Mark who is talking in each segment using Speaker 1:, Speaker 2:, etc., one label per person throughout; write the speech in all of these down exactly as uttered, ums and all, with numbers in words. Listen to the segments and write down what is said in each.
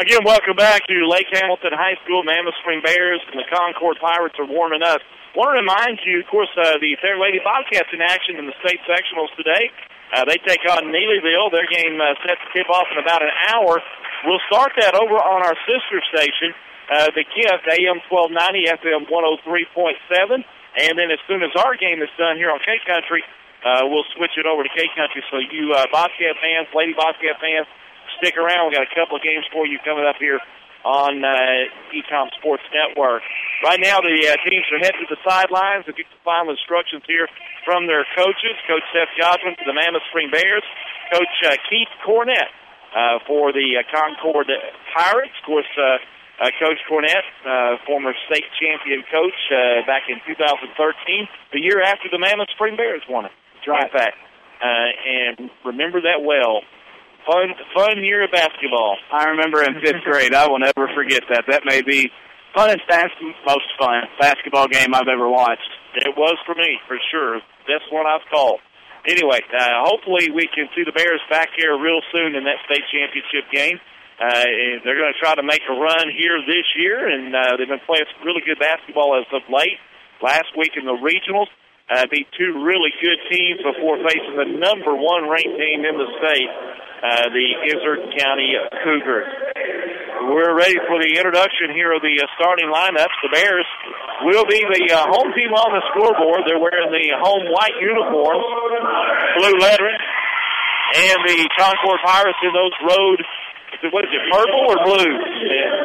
Speaker 1: Again, welcome back to Lake Hamilton High School. Mammoth Spring Bears and the Concord Pirates are warming up. I want to remind you, of course, uh, the Fair Lady Bobcats in action in the state sectionals today. Uh, they take on Neelyville. Their game uh, set to tip off in about an hour. We'll start that over on our sister station, uh, the Gift, A M twelve ninety, F M one oh three point seven. And then as soon as our game is done here on K-Country, uh, we'll switch it over to K-Country. So you uh, Bobcat fans, Lady Bobcat fans, stick around. We've got a couple of games for you coming up here on uh, E-Com Sports Network. Right now, the uh, teams are headed to the sidelines to get the final instructions here from their coaches. Coach Seth Godwin for the Mammoth Spring Bears. Coach uh, Keith Cornett uh, for the uh, Concord Pirates. Of course, uh, uh, Coach Cornett, uh, former state champion coach uh, back in two thousand thirteen, the year after the Mammoth Spring Bears won it.
Speaker 2: Right.
Speaker 1: In fact, uh, and remember that well. Fun, fun year of basketball.
Speaker 2: I remember in fifth grade. I will never forget that. That may be funnest, most fun basketball game I've ever watched.
Speaker 1: It was for me, for sure. Best one I've called. Anyway, uh, hopefully we can see the Bears back here real soon in that state championship game. Uh, they're going to try to make a run here this year, and uh, they've been playing some really good basketball as of late. Last week in the regionals, uh, beat two really good teams before facing the number one ranked team in the state, uh, the Izard County Cougars. We're ready for the introduction here of the uh, starting lineups. The Bears will be the uh, home team on the scoreboard. They're wearing the home white uniforms, blue lettering, and the Concord Pirates in those road, what is it, purple or blue? Yeah.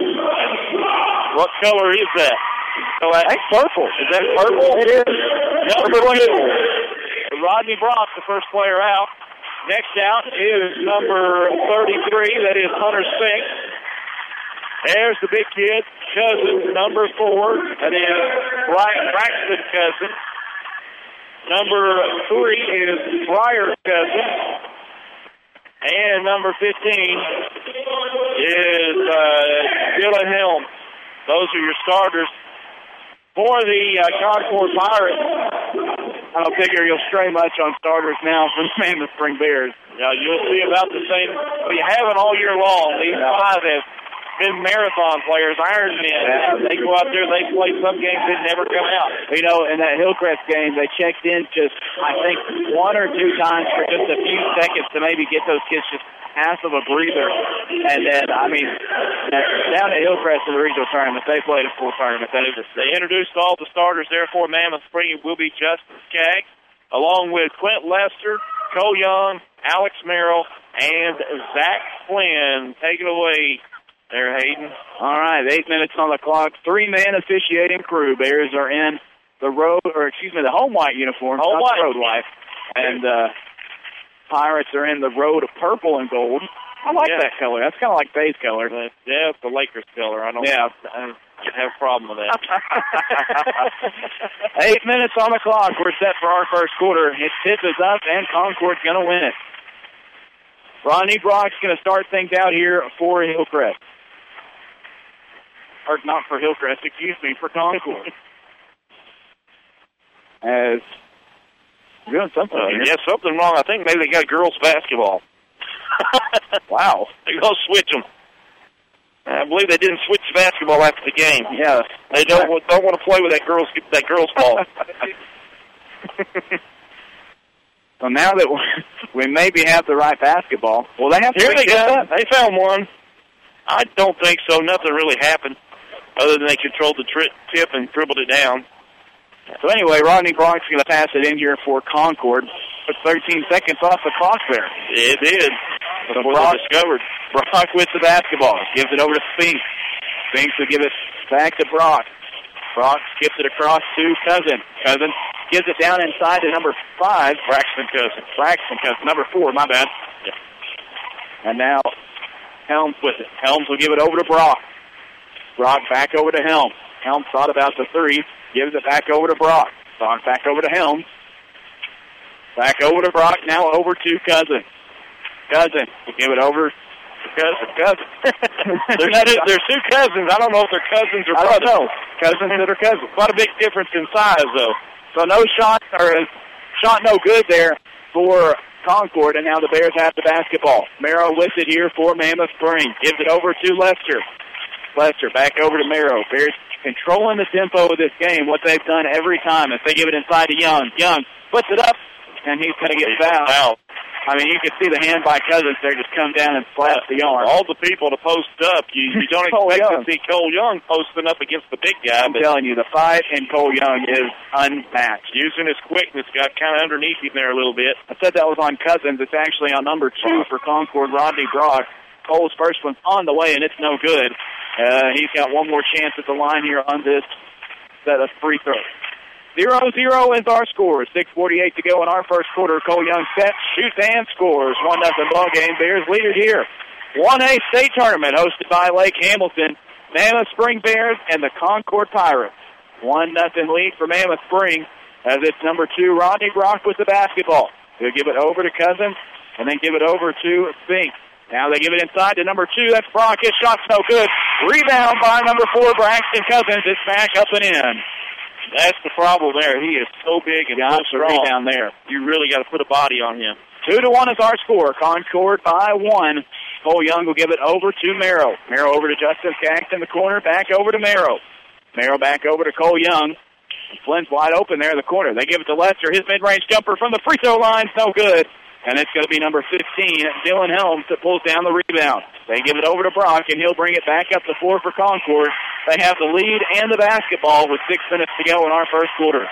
Speaker 1: What color is that?
Speaker 2: Oh, I think purple.
Speaker 1: Is that purple?
Speaker 2: It is.
Speaker 1: Number two, Rodney Brock, the first player out. Next out is number thirty-three, that is Hunter Spink. There's the big kid, Cousin, number four, that is Brian Braxton Cousin. Number three is Briar Cousin. And number fifteen is uh, Dylan Helm. Those are your starters. For the uh, Concord Pirates,
Speaker 2: I don't figure you'll stray much on starters now for the Mammoth Spring Bears.
Speaker 1: Yeah, you'll see about the same. We haven't all year long. These yeah. five have been marathon players, Ironmen. Yeah. They go out there, they play some games that never come out.
Speaker 2: You know, in that Hillcrest game, they checked in just, I think, one or two times for just a few seconds to maybe get those kids just half of a breather. And then, I mean, down at Hillcrest in the regional tournament, they played a full tournament. They,
Speaker 1: they introduced all the starters there for Mammoth Spring. It will be Justin Skaggs, along with Clint Lester, Cole Young, Alex Merrill, and Zach Flynn. Take it away there, Hayden.
Speaker 2: All right, eight minutes on the clock. Three-man officiating crew. Bears are in the road, or excuse me, the home white uniform,
Speaker 1: home
Speaker 2: not
Speaker 1: white.
Speaker 2: the road white. And uh, Pirates are in the road of purple and gold. I like
Speaker 1: yeah.
Speaker 2: that color. That's kind of like Bay's color.
Speaker 1: Uh, yeah, it's the Lakers color. I don't,
Speaker 2: yeah.
Speaker 1: I don't have a problem with that.
Speaker 2: Eight minutes on the clock. We're set for our first quarter. His tip is up, and Concord's going to win it. Rodney Brock's going to start things out here for Hillcrest. Or not for Hillcrest, excuse me, for Concord. As doing something
Speaker 1: uh,
Speaker 2: here.
Speaker 1: Yeah, something wrong. I think maybe they got girls basketball.
Speaker 2: Wow.
Speaker 1: They're going to switch them. I believe they didn't switch basketball after the game.
Speaker 2: Yeah.
Speaker 1: They don't don't want to play with that girls that girls ball.
Speaker 2: So now that we maybe have the right basketball, well, they have to
Speaker 1: Here they
Speaker 2: get
Speaker 1: got. They found one. I don't think so. Nothing really happened other than they controlled the tri- tip and dribbled it down.
Speaker 2: So anyway, Rodney Brock's going to pass it in here for Concord. Put thirteen seconds off the clock there.
Speaker 1: It did.
Speaker 2: So
Speaker 1: Before
Speaker 2: Brock,
Speaker 1: they discovered.
Speaker 2: Brock with the basketball. Gives it over to Spinks. Spinks will give it back to Brock. Brock skips it across to Cousin. Cousin gives it down inside to number five.
Speaker 1: Braxton Cousin.
Speaker 2: Braxton Cousin. Number four, my bad.
Speaker 1: Yeah.
Speaker 2: And now Helms with it. Helms will give it over to Brock. Brock back over to Helms. Helms thought about the three. Gives it back over to Brock. Brock back over to Helms. Back over to Brock. Now over to Cousin. Cousin will give it over to Cousin. Cousin.
Speaker 1: there's, two, there's two cousins. I don't know if they're cousins or brothers.
Speaker 2: I don't know. Cousins that are cousins.
Speaker 1: Quite a big difference in size, though.
Speaker 2: So no shot, or shot no good there for Concord, and now the Bears have the basketball. Merrill with it here for Mammoth Spring. Gives it over to Lester. Lester back over to Merrill. Bears controlling the tempo of this game, what they've done every time is they give it inside to Young. Young puts it up, and he's going to get fouled. Foul. I mean, you can see the hand by Cousins there just come down and slap the arm.
Speaker 1: All the people to post up. You, you don't expect to see Cole Young posting up against the big guy.
Speaker 2: I'm telling you, the fight in Cole Young is unmatched.
Speaker 1: Using his quickness, got kind of underneath him there a little bit.
Speaker 2: I said that was on Cousins. It's actually on number two for Concord, Rodney Brock. Cole's first one's on the way, and it's no good. Uh, he's got one more chance at the line here on this set of free throws. Zero, zero is our score. six forty-eight to go in our first quarter. Cole Young sets, shoots, and scores. one nothing ball game. Bears lead it here. one A state tournament hosted by Lake Hamilton, Mammoth Spring Bears, and the Concord Pirates. one nothing lead for Mammoth Spring as it's number two, Rodney Brock with the basketball. He'll give it over to Cousins and then give it over to Spinks. Now they give it inside to number two. That's Brock. His shot's no good. Rebound by number four, Braxton Cousins. It's back up and in.
Speaker 1: That's the problem there. He is so big and so strong
Speaker 2: down there.
Speaker 1: You really got to put a body on him.
Speaker 2: Two to one is our score. Concord by one. Cole Young will give it over to Merrill. Merrill over to Justin Skaggs in the corner. Back over to Merrill. Merrill back over to Cole Young. Flynn's wide open there in the corner. They give it to Lester. His mid-range jumper from the free throw line's no good. And it's going to be number fifteen, Dylan Helms, that pulls down the rebound. They give it over to Brock, and he'll bring it back up to four for Concord. They have the lead and the basketball with six minutes to go in our first quarter.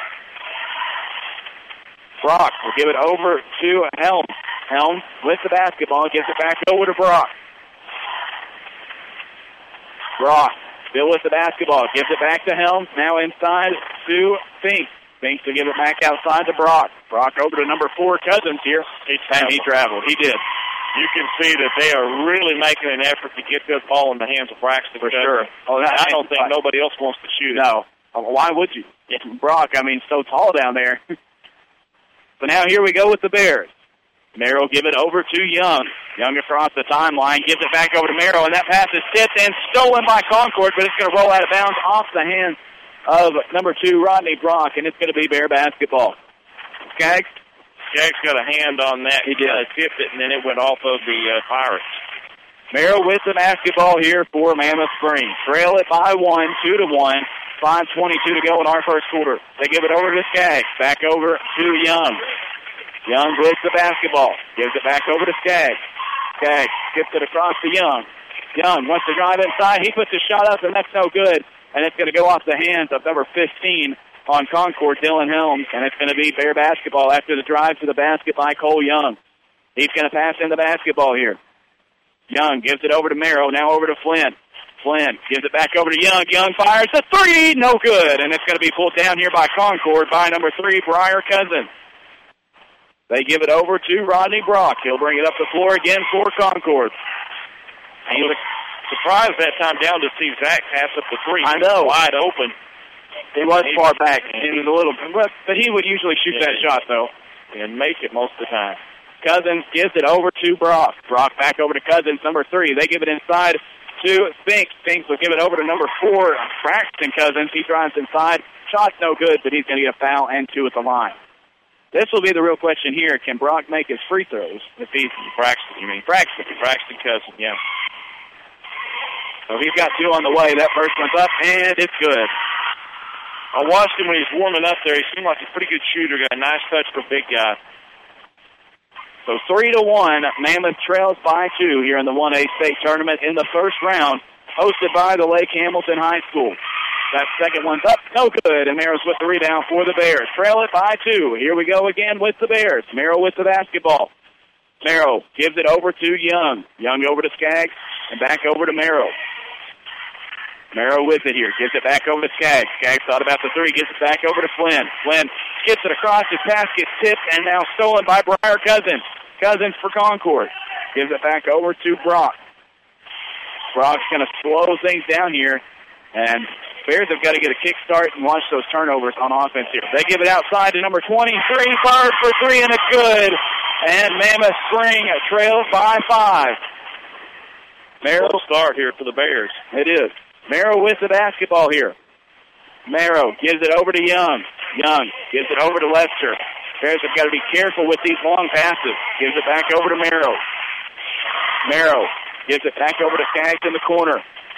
Speaker 2: Brock will give it over to Helms. Helms with the basketball, gives it back over to Brock. Brock still with the basketball, gives it back to Helms. Now inside to Fink. Fink to give it back outside to Brock. Brock over to number four, Cousins here.
Speaker 1: He
Speaker 2: and he traveled. He did.
Speaker 1: You can see that they are really making an effort to get this ball in the hands of Braxton.
Speaker 2: For sure.
Speaker 1: Oh, that, I don't think nobody else wants to shoot it.
Speaker 2: No. Why would you? It's Brock, I mean, so tall down there. So now here we go with the Bears. Merrill give it over to Young. Young across the timeline, gives it back over to Merrill, and that pass is tipped and stolen by Concord, but it's going to roll out of bounds off the hands of number two, Rodney Brock, and it's going to be Bear basketball. Skaggs?
Speaker 1: Skaggs got a hand on that.
Speaker 2: He did.
Speaker 1: Uh, tipped it, and then it went off of the uh, Pirates.
Speaker 2: Merrill with the basketball here for Mammoth Spring. Trail it by one, two to one. five twenty-two to go in our first quarter. They give it over to Skaggs. Back over to Young. Young with the basketball. Gives it back over to Skaggs. Skaggs skips it across to Young. Young wants to drive inside. He puts his shot up, and that's no good. And it's going to go off the hands of number fifteen on Concord, Dylan Helms. And it's going to be Bear basketball after the drive to the basket by Cole Young. He's going to pass in the basketball here. Young gives it over to Merrill. Now over to Flynn. Flynn gives it back over to Young. Young fires a three. No good. And it's going to be pulled down here by Concord by number three, Briar Cousins. They give it over to Rodney Brock. He'll bring it up the floor again for Concord.
Speaker 1: I was surprised that time down to see Zach pass up the three.
Speaker 2: I know.
Speaker 1: Wide open.
Speaker 2: He was he, far back. He was a little, but he would usually shoot yeah, that shot, though.
Speaker 1: And make it most of the time.
Speaker 2: Cousins gives it over to Brock. Brock back over to Cousins, number three. They give it inside to Spinks. Spinks will give it over to number four, Braxton Cousins. He drives inside. Shot's no good, but he's going to get a foul and two at the line. This will be the real question here. Can Brock make his free throws?
Speaker 1: If he's Braxton, you mean?
Speaker 2: Braxton.
Speaker 1: Braxton Cousins, yeah.
Speaker 2: So he's got two on the way. That first one's up, and it's good.
Speaker 1: I watched him when he was warming up there. He seemed like a pretty good shooter. Got a nice touch for a big guy.
Speaker 2: So three to one, Mammoth trails by two here in the one A state tournament in the first round, hosted by the Lake Hamilton High School. That second one's up, no good, and Merrill's with the rebound for the Bears. Trail it by two. Here we go again with the Bears. Merrill with the basketball. Merrill gives it over to Young. Young over to Skaggs, and back over to Merrill. Merrill with it here. Gives it back over to Skaggs. Skaggs thought about the three. Gives it back over to Flynn. Flynn skips it across. His pass gets tipped and now stolen by Briar Cousins. Cousins for Concord. Gives it back over to Brock. Brock's going to slow things down here. And Bears have got to get a kick start and watch those turnovers on offense here. They give it outside to number twenty-three. Bird for three, and it's good. And Mammoth Spring trails by five.
Speaker 1: Merrill start here for the Bears.
Speaker 2: It is. Merrill with the basketball here. Merrill gives it over to Young. Young gives it over to Lester. Bears have got to be careful with these long passes. Gives it back over to Merrill. Merrill gives it back over to Skaggs in the corner.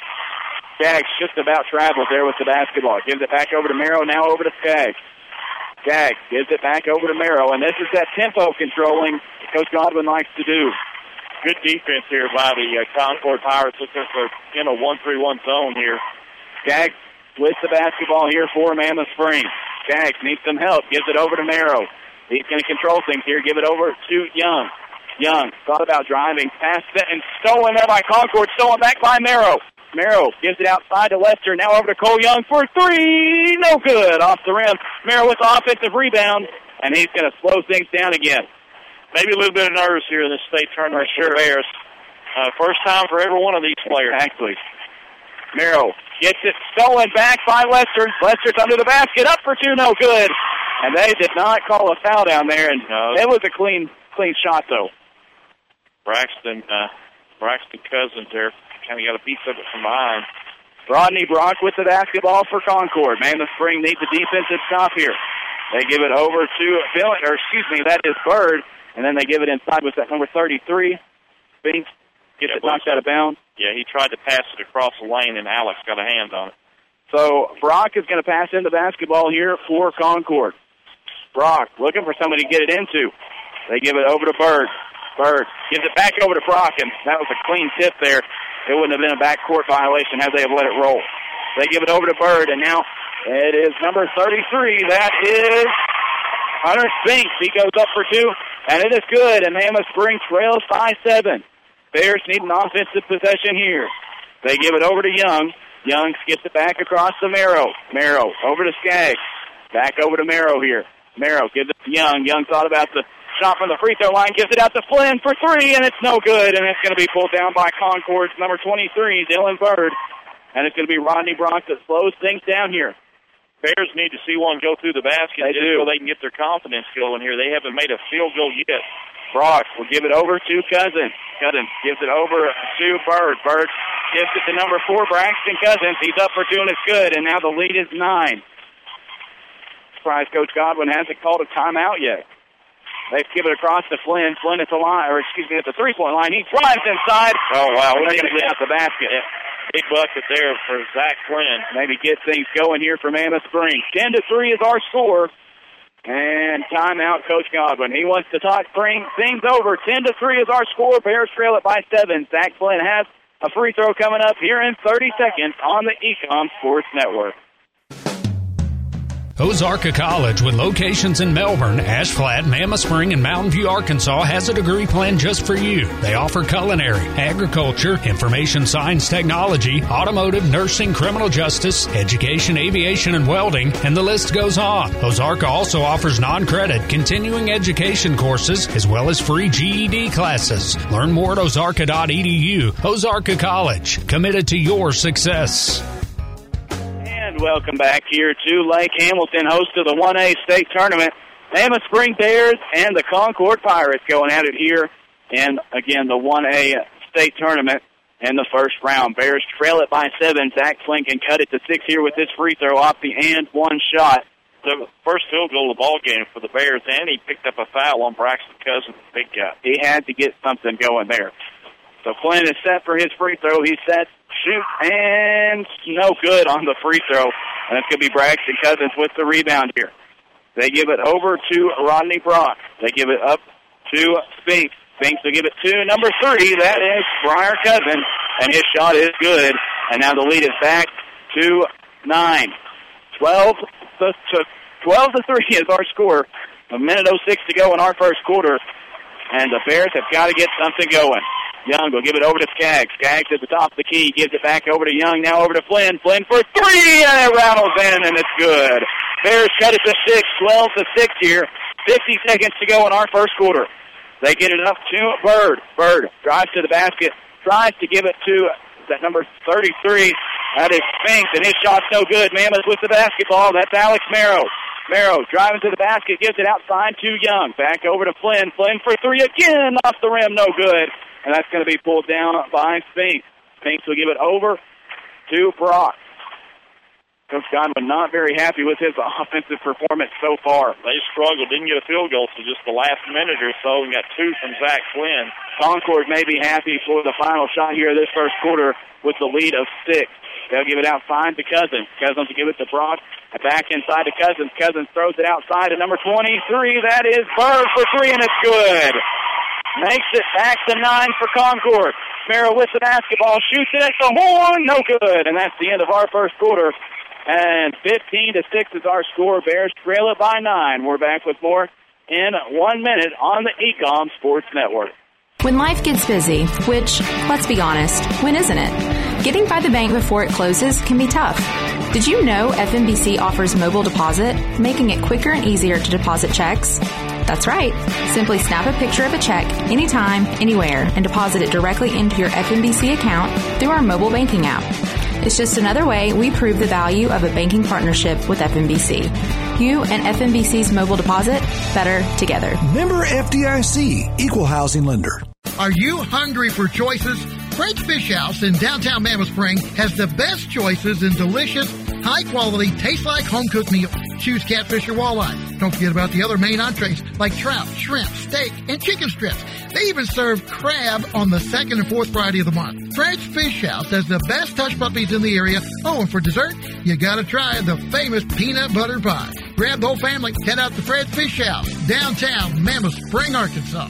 Speaker 2: Skaggs just about travels there with the basketball. Gives it back over to Merrill, now over to Skaggs. Skaggs gives it back over to Merrill, and this is that tempo controlling Coach Godwin likes to do.
Speaker 1: Good defense here by the uh, Concord Pirates. Looks like they're in a one three one zone here.
Speaker 2: Skaggs with the basketball here for Mammoth Spring. Skaggs needs some help. Gives it over to Merrill. He's going to control things here. Give it over to Young. Young thought about driving past it and stolen there by Concord. Stolen back by Merrill. Merrill gives it outside to Lester. Now over to Cole Young for three. No good. Off the rim. Merrill with the offensive rebound, and he's going to slow things down again.
Speaker 1: Maybe a little bit of nerves here in the state tournament for the Bears. Uh, first time for every one of these players.
Speaker 2: Exactly. Merrill gets it stolen back by Lester. Lester's under the basket. Up for two. No good. And they did not call a foul down there, and no. It was a clean clean shot, though.
Speaker 1: Braxton, uh, Braxton Cousins there kind of got a piece of it from behind.
Speaker 2: Rodney Brock with the basketball for Concord. Mammoth Spring needs a defensive stop here. They give it over to Bill, or excuse me, that is Bird. And then they give it inside with that number thirty-three. Binks gets yeah, it knocked out of bounds.
Speaker 1: Yeah, he tried to pass it across the lane, and Alex got a hand on it.
Speaker 2: So Brock is going to pass in the basketball here for Concord. Brock looking for somebody to get it into. They give it over to Bird. Bird gives it back over to Brock, and that was a clean tip there. It wouldn't have been a backcourt violation had they have let it roll. They give it over to Bird, and now it is number thirty-three. That is Hunter Spinks. He goes up for two. And it is good, and Mammoth Spring trails by seven. Bears need an offensive possession here. They give it over to Young. Young skips it back across to Merrill. Merrill over to Skaggs. Back over to Merrill here. Merrill gives it to Young. Young thought about the shot from the free throw line. Gives it out to Flynn for three, and it's no good. And it's going to be pulled down by Concord's number twenty-three, Dylan Bird. And it's going to be Rodney Brock that slows things down here.
Speaker 1: Bears need to see one go through the basket
Speaker 2: they
Speaker 1: just
Speaker 2: do.
Speaker 1: so they can get their confidence going here. They haven't made a field goal yet.
Speaker 2: Brock will give it over to Cousins. Cousins gives it over to Bird. Bird gives it to number four, Braxton Cousins. He's up for two, and it's good. And now the lead is nine. Surprised Coach Godwin hasn't called a timeout yet. They give it across to Flynn. Flynn at the line, or excuse me, at the three-point line. He drives inside.
Speaker 1: Oh, wow.
Speaker 2: We're going to get out the basket.
Speaker 1: Big bucket there for Zach Flynn.
Speaker 2: Maybe get things going here for Mammoth Spring. ten to three is our score. And timeout, Coach Godwin. He wants to talk bring things over. ten to three is our score. Bears trail it by seven. Zach Flynn has a free throw coming up here in thirty seconds on the Ecom Sports Network.
Speaker 3: Ozarka College, with locations in Melbourne, Ash Flat, Mammoth Spring, and Mountain View, Arkansas, has a degree plan just for you. They offer culinary, agriculture, information science technology, automotive, nursing, criminal justice, education, aviation, and welding, and the list goes on. Ozarka also offers non-credit continuing education courses as well as free G E D classes. Learn more at ozarka dot e d u. Ozarka College, committed to your success.
Speaker 2: And welcome back here to Lake Hamilton, host of the one A state tournament. Mammoth Spring Bears and the Concord Pirates going at it here in, again, the one A state tournament in the first round. Bears trail it by seven. Zach Flynn can cut it to six here with this free throw off the and one shot.
Speaker 1: The first field goal of the ball game for the Bears, and he picked up a foul on Braxton Cousins, big guy.
Speaker 2: He had to get something going there. So Flynn is set for his free throw. He's set, shoot, and no good on the free throw. And it's going to be Braxton Cousins with the rebound here. They give it over to Rodney Brock. They give it up to Spinks. Spinks will give it to number three. That is Briar Cousins, and his shot is good. And now the lead is back to nine. Twelve to, to twelve to three is our score. A minute oh six to go in our first quarter, and the Bears have got to get something going. Young will give it over to Skaggs. Skaggs at the top of the key. Gives it back over to Young. Now over to Flynn. Flynn for three, and it rattles in, and it's good. Bears cut it to six. twelve to six here. fifty seconds to go in our first quarter. They get it up to Bird. Bird drives to the basket. Tries to give it to that number thirty-three. That is Spinks, and his shot's no good. Mammoth with the basketball. That's Alex Merrow. Merrow driving to the basket. Gives it outside to Young. Back over to Flynn. Flynn for three again. Off the rim. No good. And that's going to be pulled down by Spinks. Spinks will give it over to Brock. Coach Godwin not very happy with his offensive performance so far.
Speaker 1: They struggled, didn't get a field goal for just the last minute or so, and got two from Zach Flynn.
Speaker 2: Concord may be happy for the final shot here this first quarter with the lead of six. They'll give it outside to Cousins. Cousins will give it to Brock. Back inside to Cousins. Cousins throws it outside to number twenty-three. That is Bird for three, and it's good. Makes it back to nine for Concord. Merrill with the basketball, shoots it at the horn, no good. And that's the end of our first quarter. And fifteen to six is our score. Bears trail it by nine. We're back with more in one minute on the Ecom Sports Network.
Speaker 4: When life gets busy, which, let's be honest, when isn't it? Getting by the bank before it closes can be tough. Did you know F N B C offers mobile deposit, making it quicker and easier to deposit checks? That's right. Simply snap a picture of a check anytime, anywhere, and deposit it directly into your F N B C account through our mobile banking app. It's just another way we prove the value of a banking partnership with F N B C. You and F N B C's mobile deposit, better together.
Speaker 5: Member F D I C, Equal Housing Lender.
Speaker 6: Are you hungry for choices? French Fish House in downtown Mammoth Spring has the best choices in delicious, high-quality, taste-like home-cooked meals. Choose catfish or walleye. Don't forget about the other main entrees like trout, shrimp, steak, and chicken strips. They even serve crab on the second and fourth Friday of the month. French Fish House has the best hush puppies in the area. Oh, and for dessert, you gotta try the famous peanut butter pie. Grab the whole family, head out to French Fish House, downtown Mammoth Spring, Arkansas.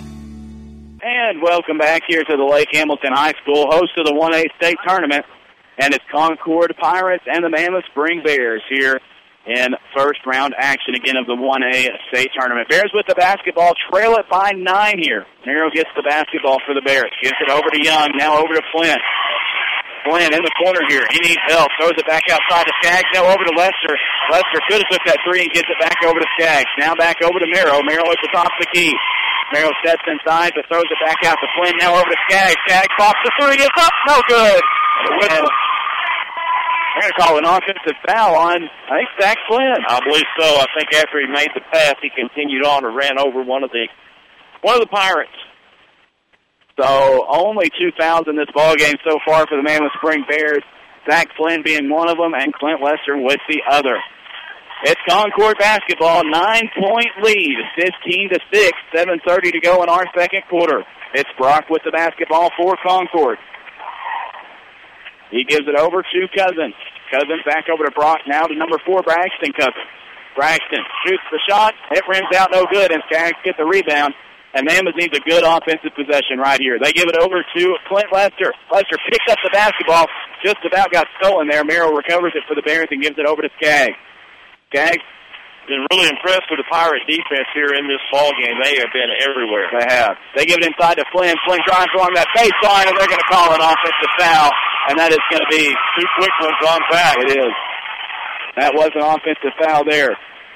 Speaker 2: And welcome back here to the Lake Hamilton High School, host of the one A state tournament. And it's Concord Pirates and the Mammoth Spring Bears here in first round action again of the one A state tournament. Bears with the basketball, trail it by nine here. Nero gets the basketball for the Bears. Gives it over to Young, now over to Flynn. Flynn in the corner here. He needs help. Throws it back outside to Skaggs. Now over to Lester. Lester could have took that three and gets it back over to Skaggs. Now back over to Merrill. Merrill at the top of the key. Merrill steps inside but throws it back out to Flynn. Now over to Skaggs. Skaggs pops the three. It's up. No good. And they're going to call an offensive foul on, I think, Zach Flynn.
Speaker 1: I believe so. I think after he made the pass, he continued on and ran over one of the one of the Pirates.
Speaker 2: So only two fouls in this ballgame so far for the Mammoth Spring Bears. Zach Flynn being one of them and Clint Lester with the other. It's Concord basketball, nine-point lead, fifteen to six, seven thirty to go in our second quarter. It's Brock with the basketball for Concord. He gives it over to Cousins. Cousins back over to Brock, now to number four, Braxton Cousins. Braxton shoots the shot. It rims out no good, and Skaggs get the rebound. And Mammoth needs a good offensive possession right here. They give it over to Clint Lester. Lester picks up the basketball, just about got stolen there. Merrill recovers it for the Bears and gives it over to Skaggs. Skaggs.
Speaker 1: Been really impressed with the Pirate defense here in this ball game. They have been everywhere.
Speaker 2: They have. They give it inside to Flynn. Flynn drives along that baseline, and they're going to call an offensive foul, and that is going to be
Speaker 1: two quick ones on back.
Speaker 2: It is. That was an offensive foul there.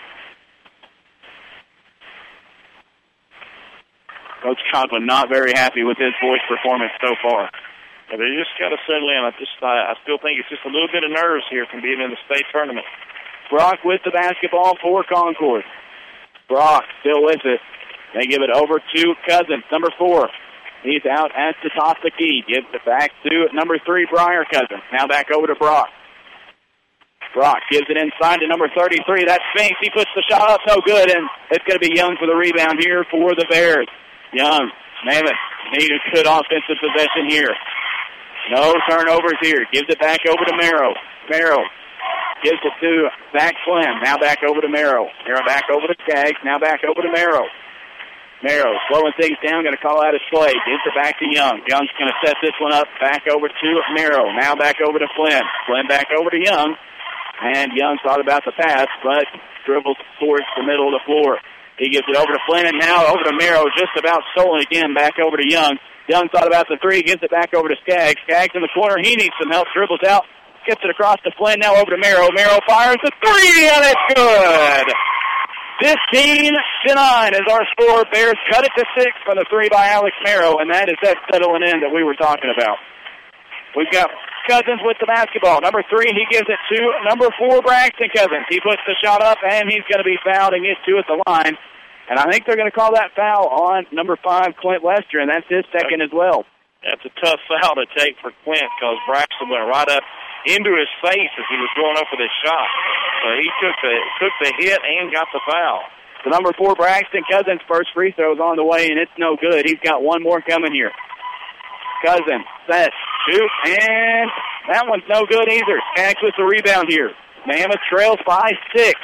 Speaker 2: Coach Conklin not very happy with his boys' performance so far.
Speaker 1: Yeah, they just got to settle in. I just, I, I still think it's just a little bit of nerves here from being in the state tournament.
Speaker 2: Brock with the basketball for Concord. Brock still with it. They give it over to Cousins, number four. He's out at the top of the key. Gives it back to number three, Briar Cousins. Now back over to Brock. Brock gives it inside to number thirty-three. That's Spinks. He puts the shot up, no good, and it's going to be Young for the rebound here for the Bears. Young, Mammoth, need a good offensive possession here. No turnovers here. Gives it back over to Merrill. Merrill gives it to Zach Flynn. Now back over to Merrill. Merrill back over to Skaggs. Now back over to Merrill. Merrill slowing things down, going to call out his play. Gives it back to Young. Young's going to set this one up back over to Merrill. Now back over to Flynn. Flynn back over to Young. And Young thought about the pass, but dribbles towards the middle of the floor. He gives it over to Flynn, and now over to Merrill, just about stolen again, back over to Young. Young thought about the three, gives it back over to Skaggs. Skaggs in the corner, he needs some help, dribbles out, gets it across to Flynn, now over to Merrill. Merrill fires the three, and it's good! fifteen to nine is our score. Bears cut it to six from the three by Alex Merrill, and that is that settling in that we were talking about. We've got Cousins with the basketball. Number three, he gives it to number four, Braxton Cousins. He puts the shot up, and he's going to be fouled and gets two at the line. And I think they're going to call that foul on number five, Clint Lester, and that's his second as well.
Speaker 1: That's a tough foul to take for Clint because Braxton went right up into his face as he was going up with his shot. So he took the took the hit and got the foul.
Speaker 2: The number four, Braxton Cousins' first free throw is on the way, and it's no good. He's got one more coming here. Cousins, set, shoot, and that one's no good either. Skaggs with the rebound here. Mammoth trails by six.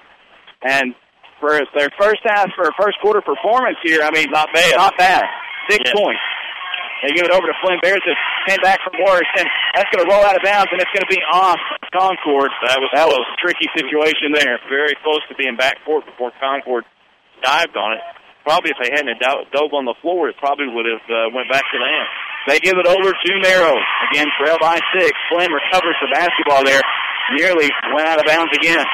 Speaker 2: And for their first half, for first quarter performance here, I mean, not bad. Not bad. Six yeah. points. They give it over to Flynn Bears to send back from Morrison. That's going to roll out of bounds, and it's going to be off Concord. That was that was a tricky situation there.
Speaker 1: Very close to being backcourt before Concord dived on it. Probably if they hadn't dove on the floor, it probably would have uh, went back to them.
Speaker 2: They give it over to Merrow. Again, trail by six. Flynn recovers the basketball there. Nearly went out of bounds again.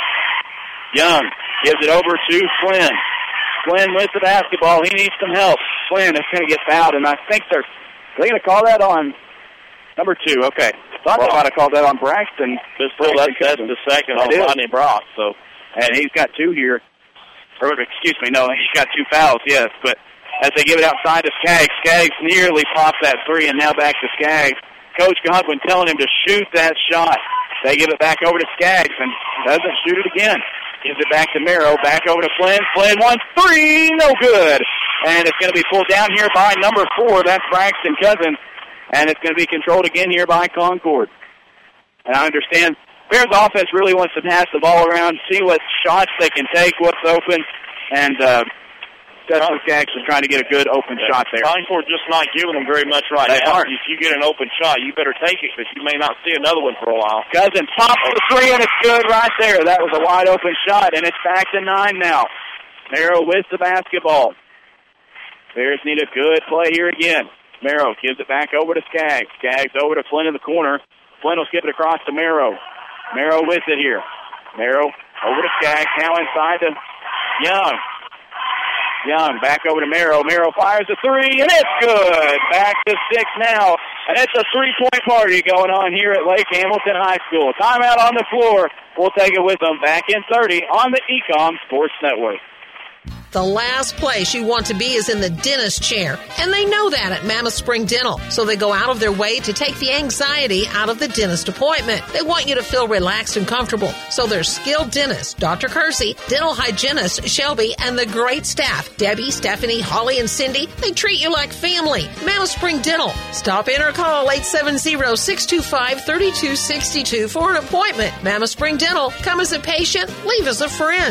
Speaker 2: Young gives it over to Flynn. Flynn with the basketball. He needs some help. Flynn is going to get fouled, and I think they're Are they going to call that on number two? Okay. Thought they might have called that on Braxton.
Speaker 1: This still, that's, that's the second on Rodney Brock. So,
Speaker 2: and he's got two here. Or, excuse me, no, he's got two fouls, yes. But as they give it outside to Skaggs, Skaggs nearly pops that three, and now back to Skaggs. Coach Godwin telling him to shoot that shot. They give it back over to Skaggs, and doesn't shoot it again. Gives it back to Merrow, back over to Flynn. Flynn, one, three, no good. And it's going to be pulled down here by number four. That's Braxton Cousins. And it's going to be controlled again here by Concord. And I understand Bears offense really wants to pass the ball around, see what shots they can take, what's open. And uh, Dustin Skaggs is trying to get a good open yeah. shot there.
Speaker 1: Concord just not giving them very much right
Speaker 2: they
Speaker 1: now.
Speaker 2: Aren't.
Speaker 1: If you get an open shot, you better take it because you may not see another one for a while.
Speaker 2: Cousins pops the three, and it's good right there. That was a wide open shot, and it's back to nine now. Merrow with the basketball. Bears need a good play here again. Merrow gives it back over to Skaggs. Skaggs over to Flynn in the corner. Flynn will skip it across to Merrow. Merrow with it here. Merrow over to Skaggs. Now inside to Young. Young back over to Merrow. Merrow fires a three, and it's good. Back to six now. And it's a three-point party going on here at Lake Hamilton High School. Timeout on the floor. We'll take it with them back in thirty on the Ecom Sports Network.
Speaker 7: The last place you want to be is in the dentist chair, and they know that at Mammoth Spring Dental, so they go out of their way to take the anxiety out of the dentist appointment. They want you to feel relaxed and comfortable, so their skilled dentist, Doctor Kersey, dental hygienist Shelby, and the great staff, Debbie, Stephanie, Holly, and Cindy, they treat you like family. Mammoth Spring Dental. Stop in or call eight seven zero, six two five, three two six two for an appointment. Mammoth Spring Dental. Come as a patient, leave as a friend.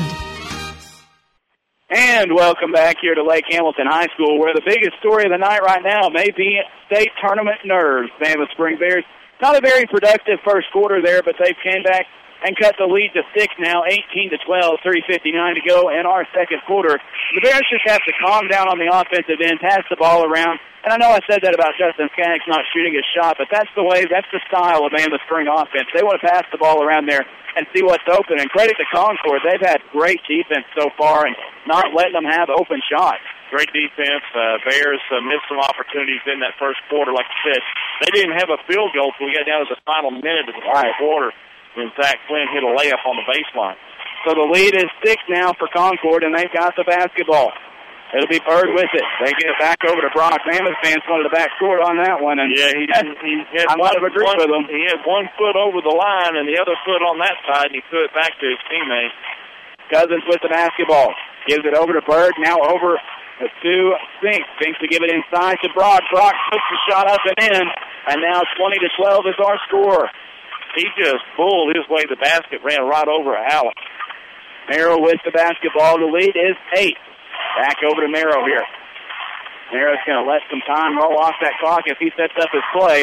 Speaker 2: And welcome back here to Lake Hamilton High School, where the biggest story of the night right now may be state tournament nerves. Mammoth Spring Bears, not a very productive first quarter there, but they came back and cut the lead to six now, eighteen to twelve, three fifty-nine to go in our second quarter. The Bears just have to calm down on the offensive end, pass the ball around. And I know I said that about Justin Skaggs not shooting his shot, but that's the way, that's the style of Mammoth Spring offense. They want to pass the ball around there and see what's open. And credit to Concord, they've had great defense so far and not letting them have open shots.
Speaker 1: Great defense. Uh, Bears uh, missed some opportunities in that first quarter, like I said. They didn't have a field goal until we got down to the final minute of the final quarter when Zach Flynn hit a layup on the baseline.
Speaker 2: So the lead is six now for Concord, and they've got the basketball. It'll be Bird with it. They get it back over to Brock. Mammoth fans wanted the back court on that one. And
Speaker 1: yeah, he, he had
Speaker 2: I
Speaker 1: one,
Speaker 2: might have agreed
Speaker 1: one,
Speaker 2: with him.
Speaker 1: He had one foot over the line and the other foot on that side, and he threw it back to his teammate.
Speaker 2: Cousins with the basketball. Gives it over to Bird. Now over to Spinks. Spinks to give it inside to Brock. Brock puts the shot up and in. And now twenty to twelve is our score.
Speaker 1: He just pulled his way to the basket, ran right over Allen.
Speaker 2: Merrow with the basketball. The lead is eight. Back over to Merrow here. Merrow's going to let some time roll off that clock if he sets up his play.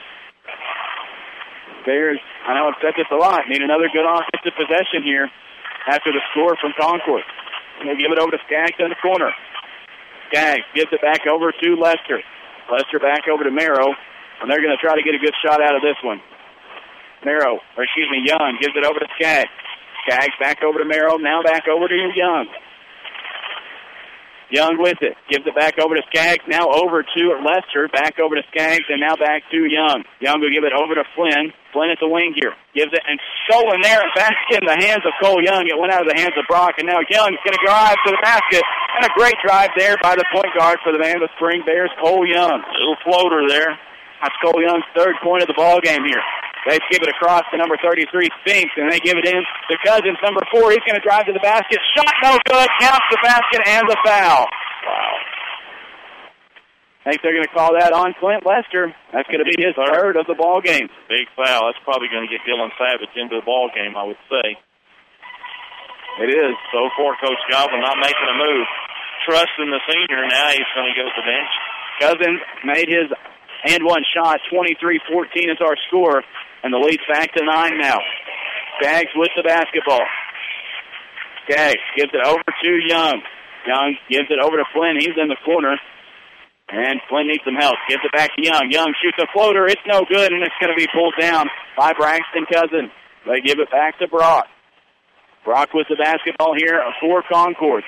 Speaker 2: Bears, I know I've said this a lot, need another good offensive possession here after the score from Concord. They'll give it over to Skaggs in the corner. Skaggs gives it back over to Lester. Lester back over to Merrow, and they're going to try to get a good shot out of this one. Merrow, or excuse me, Young gives it over to Skaggs. Skaggs back over to Merrow, now back over to Young. Young with it. Gives it back over to Skaggs. Now over to Lester. Back over to Skaggs. And now back to Young. Young will give it over to Flynn. Flynn at the wing here. Gives it and stolen there. Back in the hands of Cole Young. It went out of the hands of Brock. And now Young's going to drive to the basket. And a great drive there by the point guard for the Mammoth Spring Bears, Cole Young.
Speaker 1: Little floater there.
Speaker 2: That's Cole Young's third point of the ball game here. They give it across to number thirty-three, Spinks, and they give it in to Cousins, number four. He's going to drive to the basket. Shot no good. Counts the basket and the foul. Wow. I think they're going to call that on Clint Lester. That's going to be his third of the ball game.
Speaker 1: Big foul. That's probably going to get Dylan Savage into the ball game, I would say.
Speaker 2: It is.
Speaker 1: So far, Coach Goblin not making a move. Trusting the senior. Now he's going to go to the bench.
Speaker 2: Cousins made his and one shot. twenty-three fourteen is our score, and the lead's back to nine now. Skaggs with the basketball. Skaggs gives it over to Young. Young gives it over to Flynn. He's in the corner. And Flynn needs some help. Gives it back to Young. Young shoots a floater. It's no good, and it's going to be pulled down by Braxton Cousins. They give it back to Brock. Brock with the basketball here for Concord.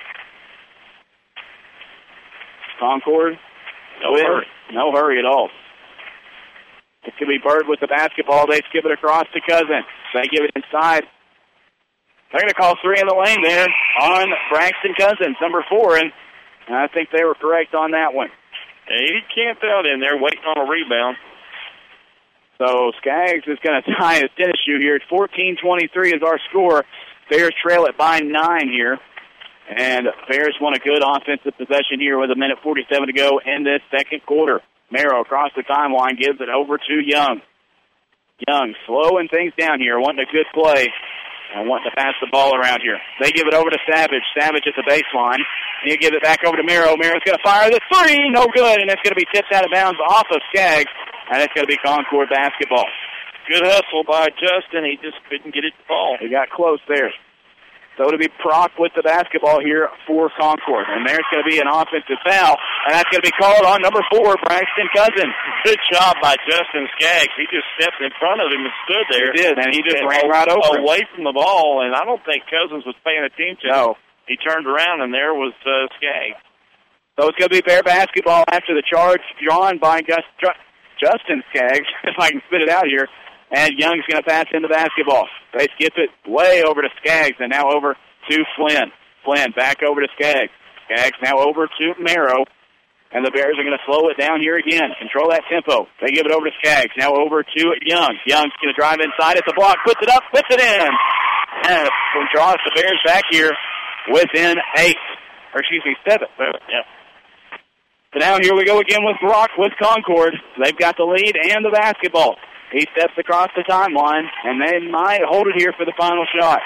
Speaker 2: Concord.
Speaker 1: No with, hurry.
Speaker 2: No hurry at all. It could be Bird with the basketball. They skip it across to Cousins. They give it inside. They're going to call three in the lane there on Braxton Cousins, number four, and I think they were correct on that one.
Speaker 1: He camped out in there waiting on a rebound.
Speaker 2: So Skaggs is going to tie his tennis shoe here. fourteen twenty-three is our score. Bears trail it by nine here. And Bears want a good offensive possession here with a minute forty-seven to go in this second quarter. Merrill across the timeline gives it over to Young. Young slowing things down here, wanting a good play. And wanting to pass the ball around here. They give it over to Savage. Savage at the baseline. He'll give it back over to Merrill. Merrill's going to fire the three. No good. And it's going to be tipped out of bounds off of Skaggs. And it's going to be Concord basketball.
Speaker 1: Good hustle by Justin. He just couldn't get it to fall.
Speaker 2: He got close there. So it'll be Proc with the basketball here for Concord. And there's going to be an offensive foul. And that's going to be called on number four, Braxton Cousins.
Speaker 1: Good job by Justin Skaggs. He just stepped in front of him and stood there.
Speaker 2: He did, and he just
Speaker 1: and
Speaker 2: ran right over
Speaker 1: away from the ball. And I don't think Cousins was paying attention.
Speaker 2: No.
Speaker 1: He turned around, and there was uh, Skaggs.
Speaker 2: So it's going to be Bear basketball after the charge drawn by Gus, Justin Skaggs, if I can spit it out here. And Young's going to pass in the basketball. They skip it way over to Skaggs, and now over to Flynn. Flynn back over to Skaggs. Skaggs now over to Merrow. And the Bears are going to slow it down here again. Control that tempo. They give it over to Skaggs. Now over to Young. Young's going to drive inside at the block. Puts it up. Puts it in. And draws the Bears back here within eight. Or excuse me, seven. Yeah. So now here we go again with Brock with Concord. They've got the lead and the basketball. He steps across the timeline, and they might hold it here for the final shot.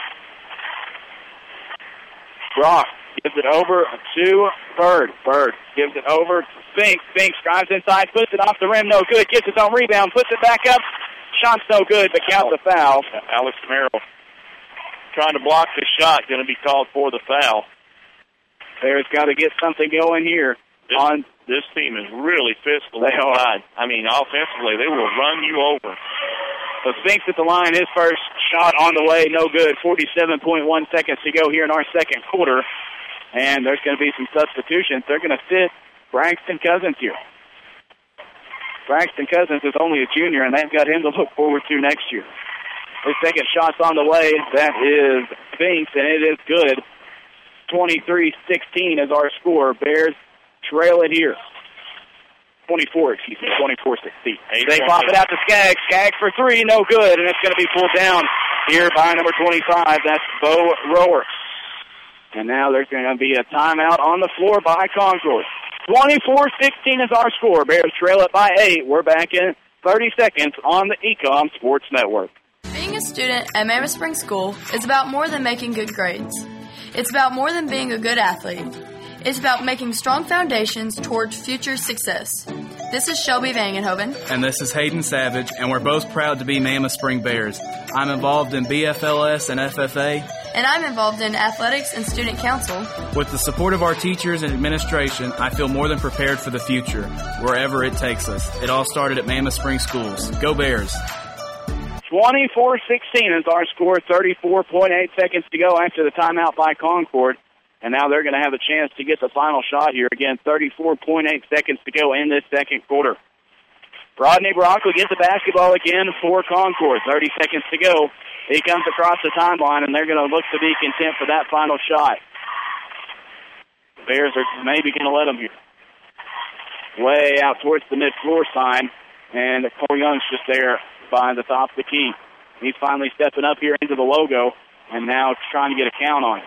Speaker 2: Brock gives it over to Bird. Bird gives it over to Spinks. Spinks drives inside, puts it off the rim, no good. Gets his own rebound, puts it back up. Shot's no good, but counts the foul.
Speaker 1: Alex Merrill trying to block the shot, going to be called for the foul.
Speaker 2: Bears got to get something going here.
Speaker 1: This,
Speaker 2: on
Speaker 1: this team is really physical.
Speaker 2: They are.
Speaker 1: I mean, offensively, they will run you over.
Speaker 2: So Spinks at the line, his first shot on the way, no good. forty-seven point one seconds to go here in our second quarter. And there's going to be some substitutions. They're going to sit Braxton Cousins here. Braxton Cousins is only a junior, and they've got him to look forward to next year. His second shot's on the way. That is Spinks, and it is good. twenty-three sixteen is our score. Bears trail it here. twenty-four, excuse me, twenty-four sixteen. They pop it out to Skaggs. Skaggs for three, no good, and it's going to be pulled down here by number twenty-five. That's Bo Rower. And now there's going to be a timeout on the floor by Concord. twenty-four sixteen is our score. Bears trail it by eight. We're back in thirty seconds on the Ecom Sports Network.
Speaker 8: Being a student at Mammoth Spring School is about more than making good grades. It's about more than being a good athlete. It's about making strong foundations towards future success. This is Shelby Vangenhoven.
Speaker 9: And this is Hayden Savage, and we're both proud to be Mammoth Spring Bears. I'm involved in B F L S and F F A.
Speaker 8: And I'm involved in athletics and student council.
Speaker 9: With the support of our teachers and administration, I feel more than prepared for the future, wherever it takes us. It all started at Mammoth Spring Schools. Go Bears!
Speaker 2: twenty-four sixteen is our score. thirty-four point eight seconds to go after the timeout by Concord. And now they're going to have a chance to get the final shot here. Again, thirty-four point eight seconds to go in this second quarter. Rodney Brock will get the basketball again for Concord. thirty seconds to go. He comes across the timeline, and they're going to look to be content for that final shot. The Bears are maybe going to let him here. Way out towards the mid-floor sign, and Cole Young's just there by the top of the key. He's finally stepping up here into the logo and now trying to get a count on it.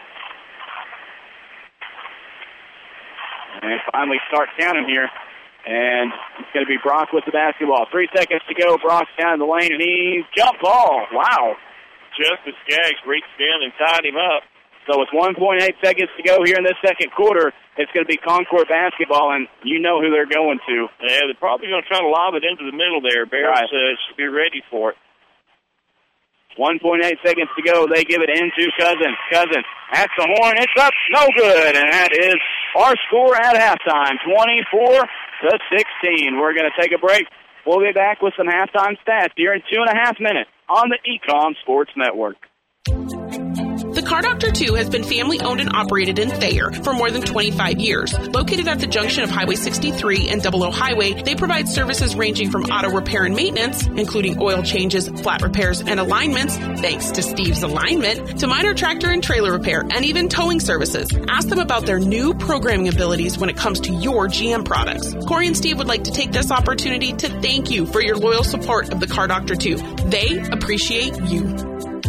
Speaker 2: And finally start counting here. And it's going to be Brock with the basketball. Three seconds to go. Brock's down the lane, and he jump ball. Wow.
Speaker 1: Justice Skaggs reached in and tied him up.
Speaker 2: So with one point eight seconds to go here in this second quarter, it's going to be Concord basketball, and you know who they're going to.
Speaker 1: Yeah, they're probably going to try to lob it into the middle there. Bears right. uh, should be ready for it.
Speaker 2: one point eight seconds to go. They give it into Cousins. Cousins at the horn. It's up. No good. And that is our score at halftime, twenty-four to sixteen. We're going to take a break. We'll be back with some halftime stats here in two and a half minutes on the Ecom Sports Network.
Speaker 10: The Car Doctor two has been family-owned and operated in Thayer for more than twenty-five years. Located at the junction of Highway sixty-three and Double O Highway, they provide services ranging from auto repair and maintenance, including oil changes, flat repairs, and alignments, thanks to Steve's Alignment, to minor tractor and trailer repair, and even towing services. Ask them about their new programming abilities when it comes to your G M products. Corey and Steve would like to take this opportunity to thank you for your loyal support of the Car Doctor two. They appreciate you.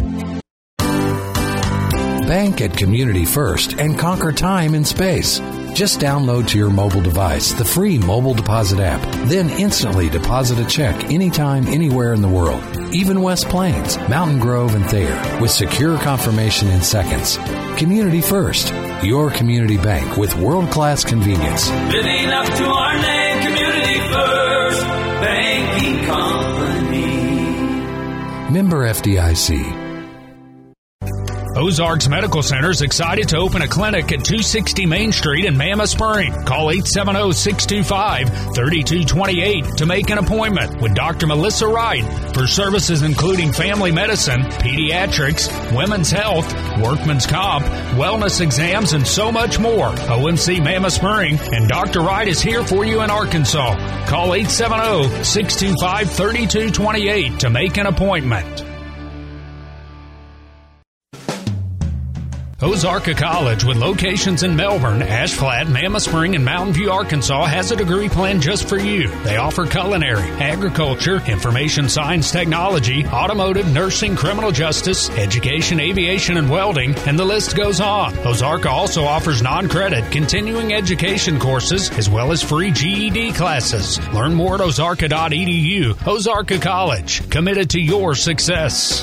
Speaker 5: Bank at Community First and conquer time and space. Just download to your mobile device the free Mobile Deposit app. Then instantly deposit a check anytime, anywhere in the world. Even West Plains, Mountain Grove, and Thayer with secure confirmation in seconds. Community First, your community bank with world-class convenience.
Speaker 11: Living up to our name, Community First Banking Company.
Speaker 5: Member F D I C.
Speaker 3: Ozarks Medical Center is excited to open a clinic at two sixty Main Street in Mammoth Spring. Call eight seven zero, six two five, three two two eight to make an appointment with Doctor Melissa Wright for services including family medicine, pediatrics, women's health, workman's comp, wellness exams, and so much more. O M C Mammoth Spring, and Doctor Wright is here for you in Arkansas. Call eight seven zero, six two five, three two two eight to make an appointment. Ozarka College, with locations in Melbourne, Ash Flat, Mammoth Spring, and Mountain View, Arkansas, has a degree plan just for you. They offer culinary, agriculture, information science technology, automotive, nursing, criminal justice, education, aviation, and welding, and the list goes on. Ozarka also offers non-credit continuing education courses as well as free G E D classes. Learn more at ozarka dot e d u. Ozarka College, committed to your success.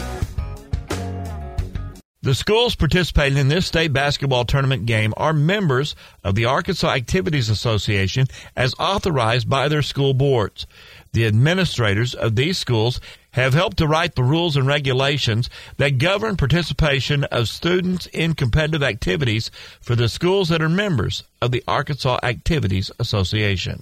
Speaker 12: The schools participating in this state basketball tournament game are members of the Arkansas Activities Association as authorized by their school boards. The administrators of these schools have helped to write the rules and regulations that govern participation of students in competitive activities for the schools that are members of the Arkansas Activities Association.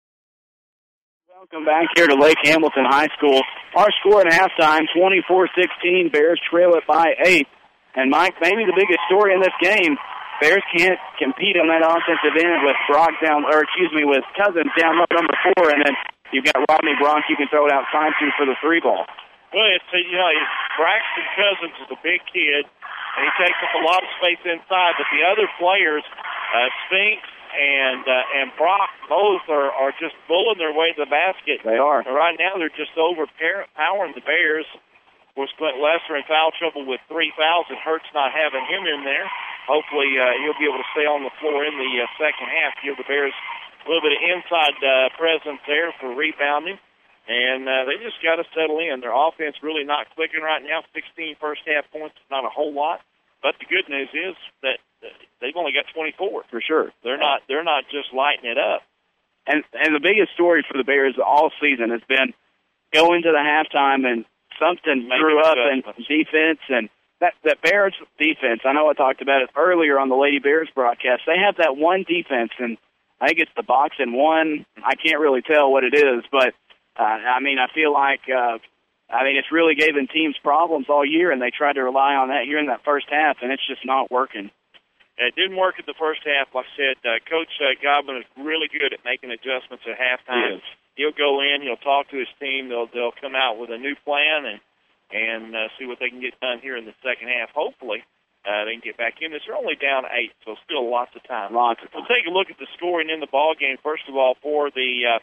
Speaker 2: Welcome back here to Lake Hamilton High School. Our score at halftime, twenty-four sixteen. Bears trail it by eight. And, Mike, maybe the biggest story in this game, Bears can't compete on that offensive end with Brock down, or excuse me, with Cousins down low number four, and then you've got Rodney Bronk you can throw it outside to for the three ball.
Speaker 1: Well, it's, you know, Braxton Cousins is a big kid, and he takes up a lot of space inside, but the other players, uh, Spinks and uh, and Brock, both are, are just bulling their way to the basket.
Speaker 2: They are.
Speaker 1: And right now they're just overpowering the Bears. Of course, Clint Lesser in foul trouble with three fouls. It hurts not having him in there. Hopefully uh, he'll be able to stay on the floor in the uh, second half, give the Bears a little bit of inside uh, presence there for rebounding. And uh, they just got to settle in. Their offense really not clicking right now. sixteen first-half points, not a whole lot. But the good news is that they've only got twenty-four.
Speaker 2: For sure.
Speaker 1: They're not They're not just lighting it up.
Speaker 2: And, and the biggest story for the Bears all season has been going to the halftime and something grew up in defense, and that, that Bears defense, I know I talked about it earlier on the Lady Bears broadcast, they have that one defense, and I think it's the box and one. I can't really tell what it is, but, uh, I mean, I feel like, uh, I mean, it's really given teams problems all year, and they tried to rely on that here in that first half, and it's just not working.
Speaker 1: It didn't work in the first half. Like I said, uh, Coach uh, Godwin is really good at making adjustments at halftime. He'll go in, he'll talk to his team, they'll they'll come out with a new plan and and uh, see what they can get done here in the second half. Hopefully, uh, they can get back in this. They're only down eight, so still lots of time.
Speaker 2: Lots of time.
Speaker 1: We'll take a look at the scoring in the ball game. First of all, for the uh,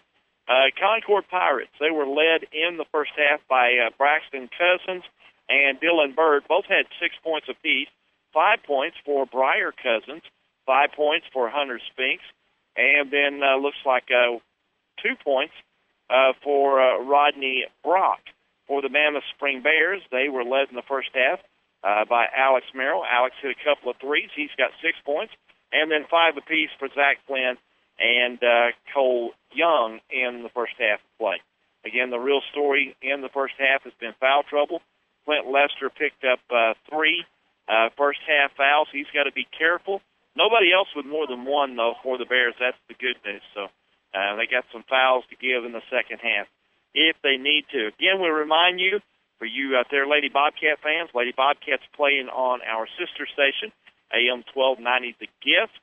Speaker 1: Uh, Concord Pirates, they were led in the first half by uh, Braxton Cousins and Dylan Bird. Both had six points apiece. Five points for Briar Cousins, five points for Hunter Spinks, and then uh, looks like uh, two points uh, for uh, Rodney Brock. For the Mammoth Spring Bears, they were led in the first half uh, by Alex Merrill. Alex hit a couple of threes. He's got six points, and then five apiece for Zach Flynn and uh, Cole Young in the first half of play. Again, the real story in the first half has been foul trouble. Clint Lester picked up uh, three uh, first-half fouls. He's got to be careful. Nobody else with more than one, though, for the Bears. That's the good news. So uh, they got some fouls to give in the second half if they need to. Again, we remind you, for you out there Lady Bobcat fans, Lady Bobcats playing on our sister station, A M twelve ninety The Gift,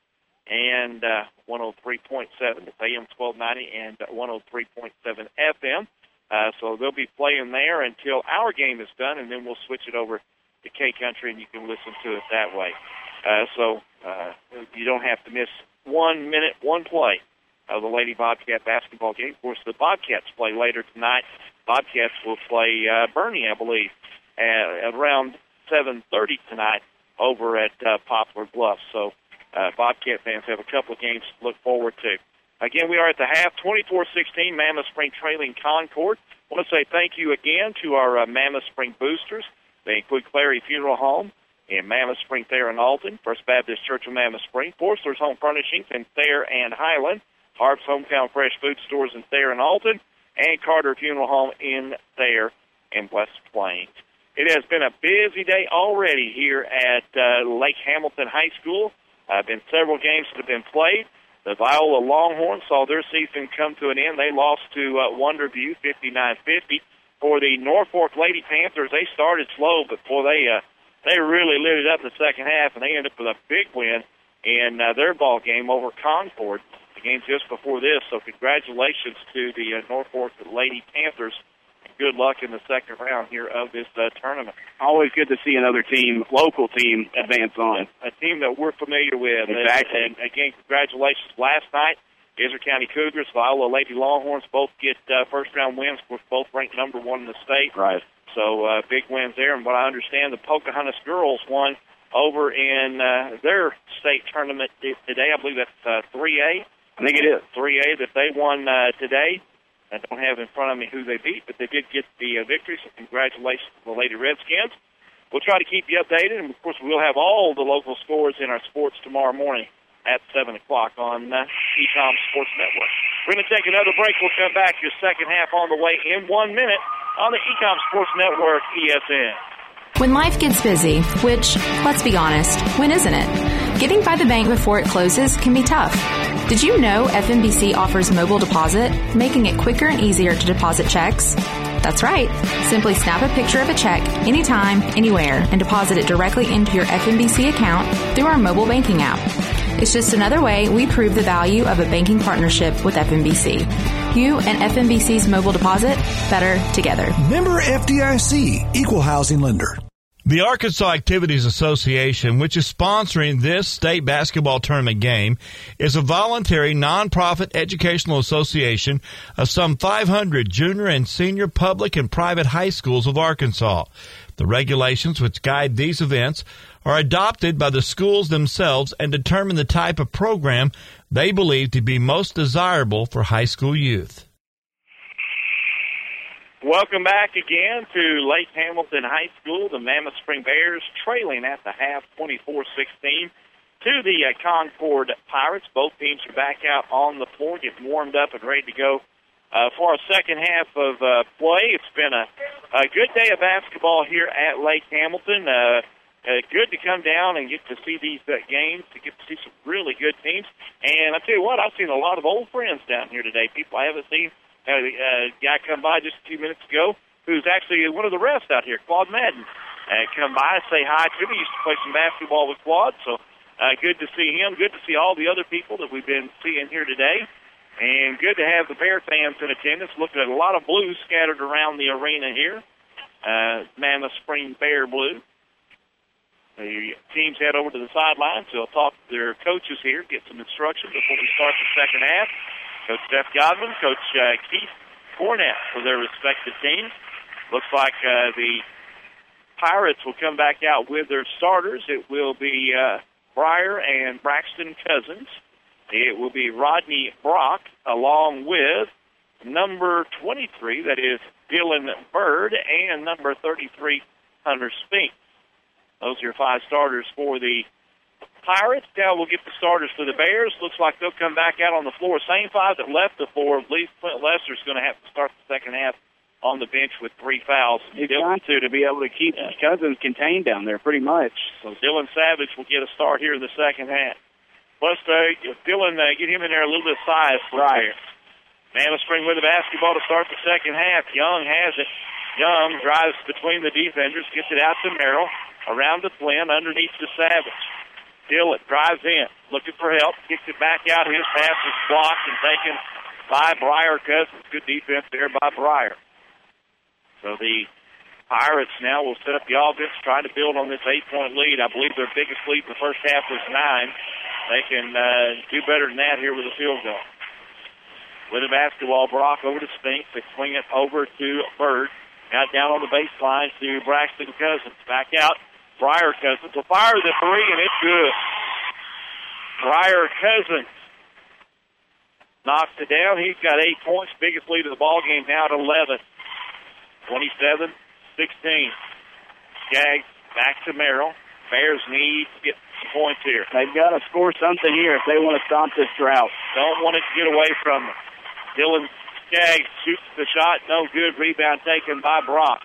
Speaker 1: and uh, one oh three point seven. It's A M twelve ninety and one oh three point seven F M. Uh, so they'll be playing there until our game is done, and then we'll switch it over to K-Country, and you can listen to it that way. Uh, so uh, you don't have to miss one minute, one play of the Lady Bobcat basketball game. Of course, the Bobcats play later tonight. Bobcats will play uh, Bernie, I believe, at, at around seven thirty tonight over at uh, Poplar Bluff. So uh, Bobcat fans have a couple of games to look forward to. Again, we are at the half, twenty-four sixteen, Mammoth Spring trailing Concord. I want to say thank you again to our uh, Mammoth Spring boosters. They include Clary Funeral Home in Mammoth Spring, Thayer, and Alton, First Baptist Church of Mammoth Spring, Forster's Home Furnishings in Thayer and Highland, Harp's Hometown Fresh Food Stores in Thayer and Alton, and Carter Funeral Home in Thayer and West Plains. It has been a busy day already here at uh, Lake Hamilton High School. Uh, been several games that have been played. The Viola Longhorns saw their season come to an end. They lost to uh, Wonderview fifty-nine fifty. For the Norfolk Lady Panthers, they started slow, but boy, they uh, they really lit it up in the second half, and they ended up with a big win in uh, their ball game over Concord. The game just before this, so congratulations to the uh, Norfolk Lady Panthers. Good luck in the second round here of this uh, tournament.
Speaker 2: Always good to see another team, local team, advance on.
Speaker 1: A, a team that we're familiar with.
Speaker 2: Exactly.
Speaker 1: And, and again, congratulations. Last night, Israel County Cougars, Viola Lady Longhorns both get uh, first-round wins. We're both ranked number one in the state.
Speaker 2: Right.
Speaker 1: So uh, big wins there. And what I understand, the Pocahontas girls won over in uh, their state tournament today. I believe that's uh, three A.
Speaker 2: I think it is.
Speaker 1: three A that they won uh, today. I don't have in front of me who they beat, but they did get the uh, victory, so congratulations to the Lady Redskins. We'll try to keep you updated, and, of course, we'll have all the local scores in our sports tomorrow morning at seven o'clock on uh, E-Com Sports Network. We're going to take another break. We'll come back your second half on the way in one minute on the E-Com Sports Network, E S N.
Speaker 4: When life gets busy, which, let's be honest, when isn't it? Getting by the bank before it closes can be tough. Did you know F M B C offers mobile deposit, making it quicker and easier to deposit checks? That's right. Simply snap a picture of a check anytime, anywhere, and deposit it directly into your F M B C account through our mobile banking app. It's just another way we prove the value of a banking partnership with F M B C. You and F M B C's mobile deposit, better together.
Speaker 13: Member F D I C, Equal Housing Lender.
Speaker 12: The Arkansas Activities Association, which is sponsoring this state basketball tournament game, is a voluntary nonprofit educational association of some five hundred junior and senior public and private high schools of Arkansas. The regulations which guide these events are adopted by the schools themselves and determine the type of program they believe to be most desirable for high school youth.
Speaker 1: Welcome back again to Lake Hamilton High School. The Mammoth Spring Bears trailing at the half twenty-four sixteen to the uh, Concord Pirates. Both teams are back out on the floor, getting warmed up and ready to go uh, for our second half of uh, play. It's been a, a good day of basketball here at Lake Hamilton. Uh, uh, good to come down and get to see these uh, games, to get to see some really good teams. And I tell you what, I've seen a lot of old friends down here today, people I haven't seen. Had a uh, guy come by just a few minutes ago who's actually one of the refs out here, Claude Madden. Uh, come by, say hi to me. Used to play some basketball with Claude, so uh, good to see him. Good to see all the other people that we've been seeing here today. And good to have the Bear fans in attendance. Looking at a lot of blue scattered around the arena here. Uh, Mammoth Spring Bear blue. The teams head over to the sidelines. They'll talk to their coaches here, get some instruction before we start the second half. Coach Seth Godwin, Coach uh, Keith Cornett for their respective teams. Looks like uh, the Pirates will come back out with their starters. It will be uh, Breyer and Braxton Cousins. It will be Rodney Brock along with number twenty-three, that is Dylan Bird, and number thirty-three, Hunter Spink. Those are your five starters for the Pirates. Now we'll get the starters for the Bears. Looks like they'll come back out on the floor. Same five that left the floor. I believe Clint Lester's going to have to start the second half on the bench with three fouls.
Speaker 2: He's got to to be able to keep yeah. Cousins contained down there pretty much.
Speaker 1: So Dylan Savage will get a start here in the second half. Plus, uh, Dylan, uh, get him in there a little bit of size.
Speaker 2: Right.
Speaker 1: Mammoth Spring with the basketball to start the second half. Young has it. Young drives between the defenders, gets it out to Merrill, around to Flynn, underneath to Savage. Dylan drives in, looking for help, kicks it back out. His pass is blocked and taken by Breyer Cousins. Good defense there by Breyer. So the Pirates now will set up the offense, trying to build on this eight-point lead. I believe their biggest lead in the first half was nine. They can uh, do better than that here with a field goal. With the basketball, Brock over to Spink. They swing it over to Bird. Now down on the baseline to Braxton Cousins. Back out, Breyer Cousins will fire the three, and it's good. Breyer Cousins knocks it down. He's got eight points. Biggest lead of the ball game now at eleven. twenty-seven sixteen. Skaggs back to Merrill. Bears need to get some points here.
Speaker 2: They've got to score something here if they want to stop this drought.
Speaker 1: Don't want it to get away from them. Dylan Skaggs shoots the shot. No good. Rebound taken by Brock.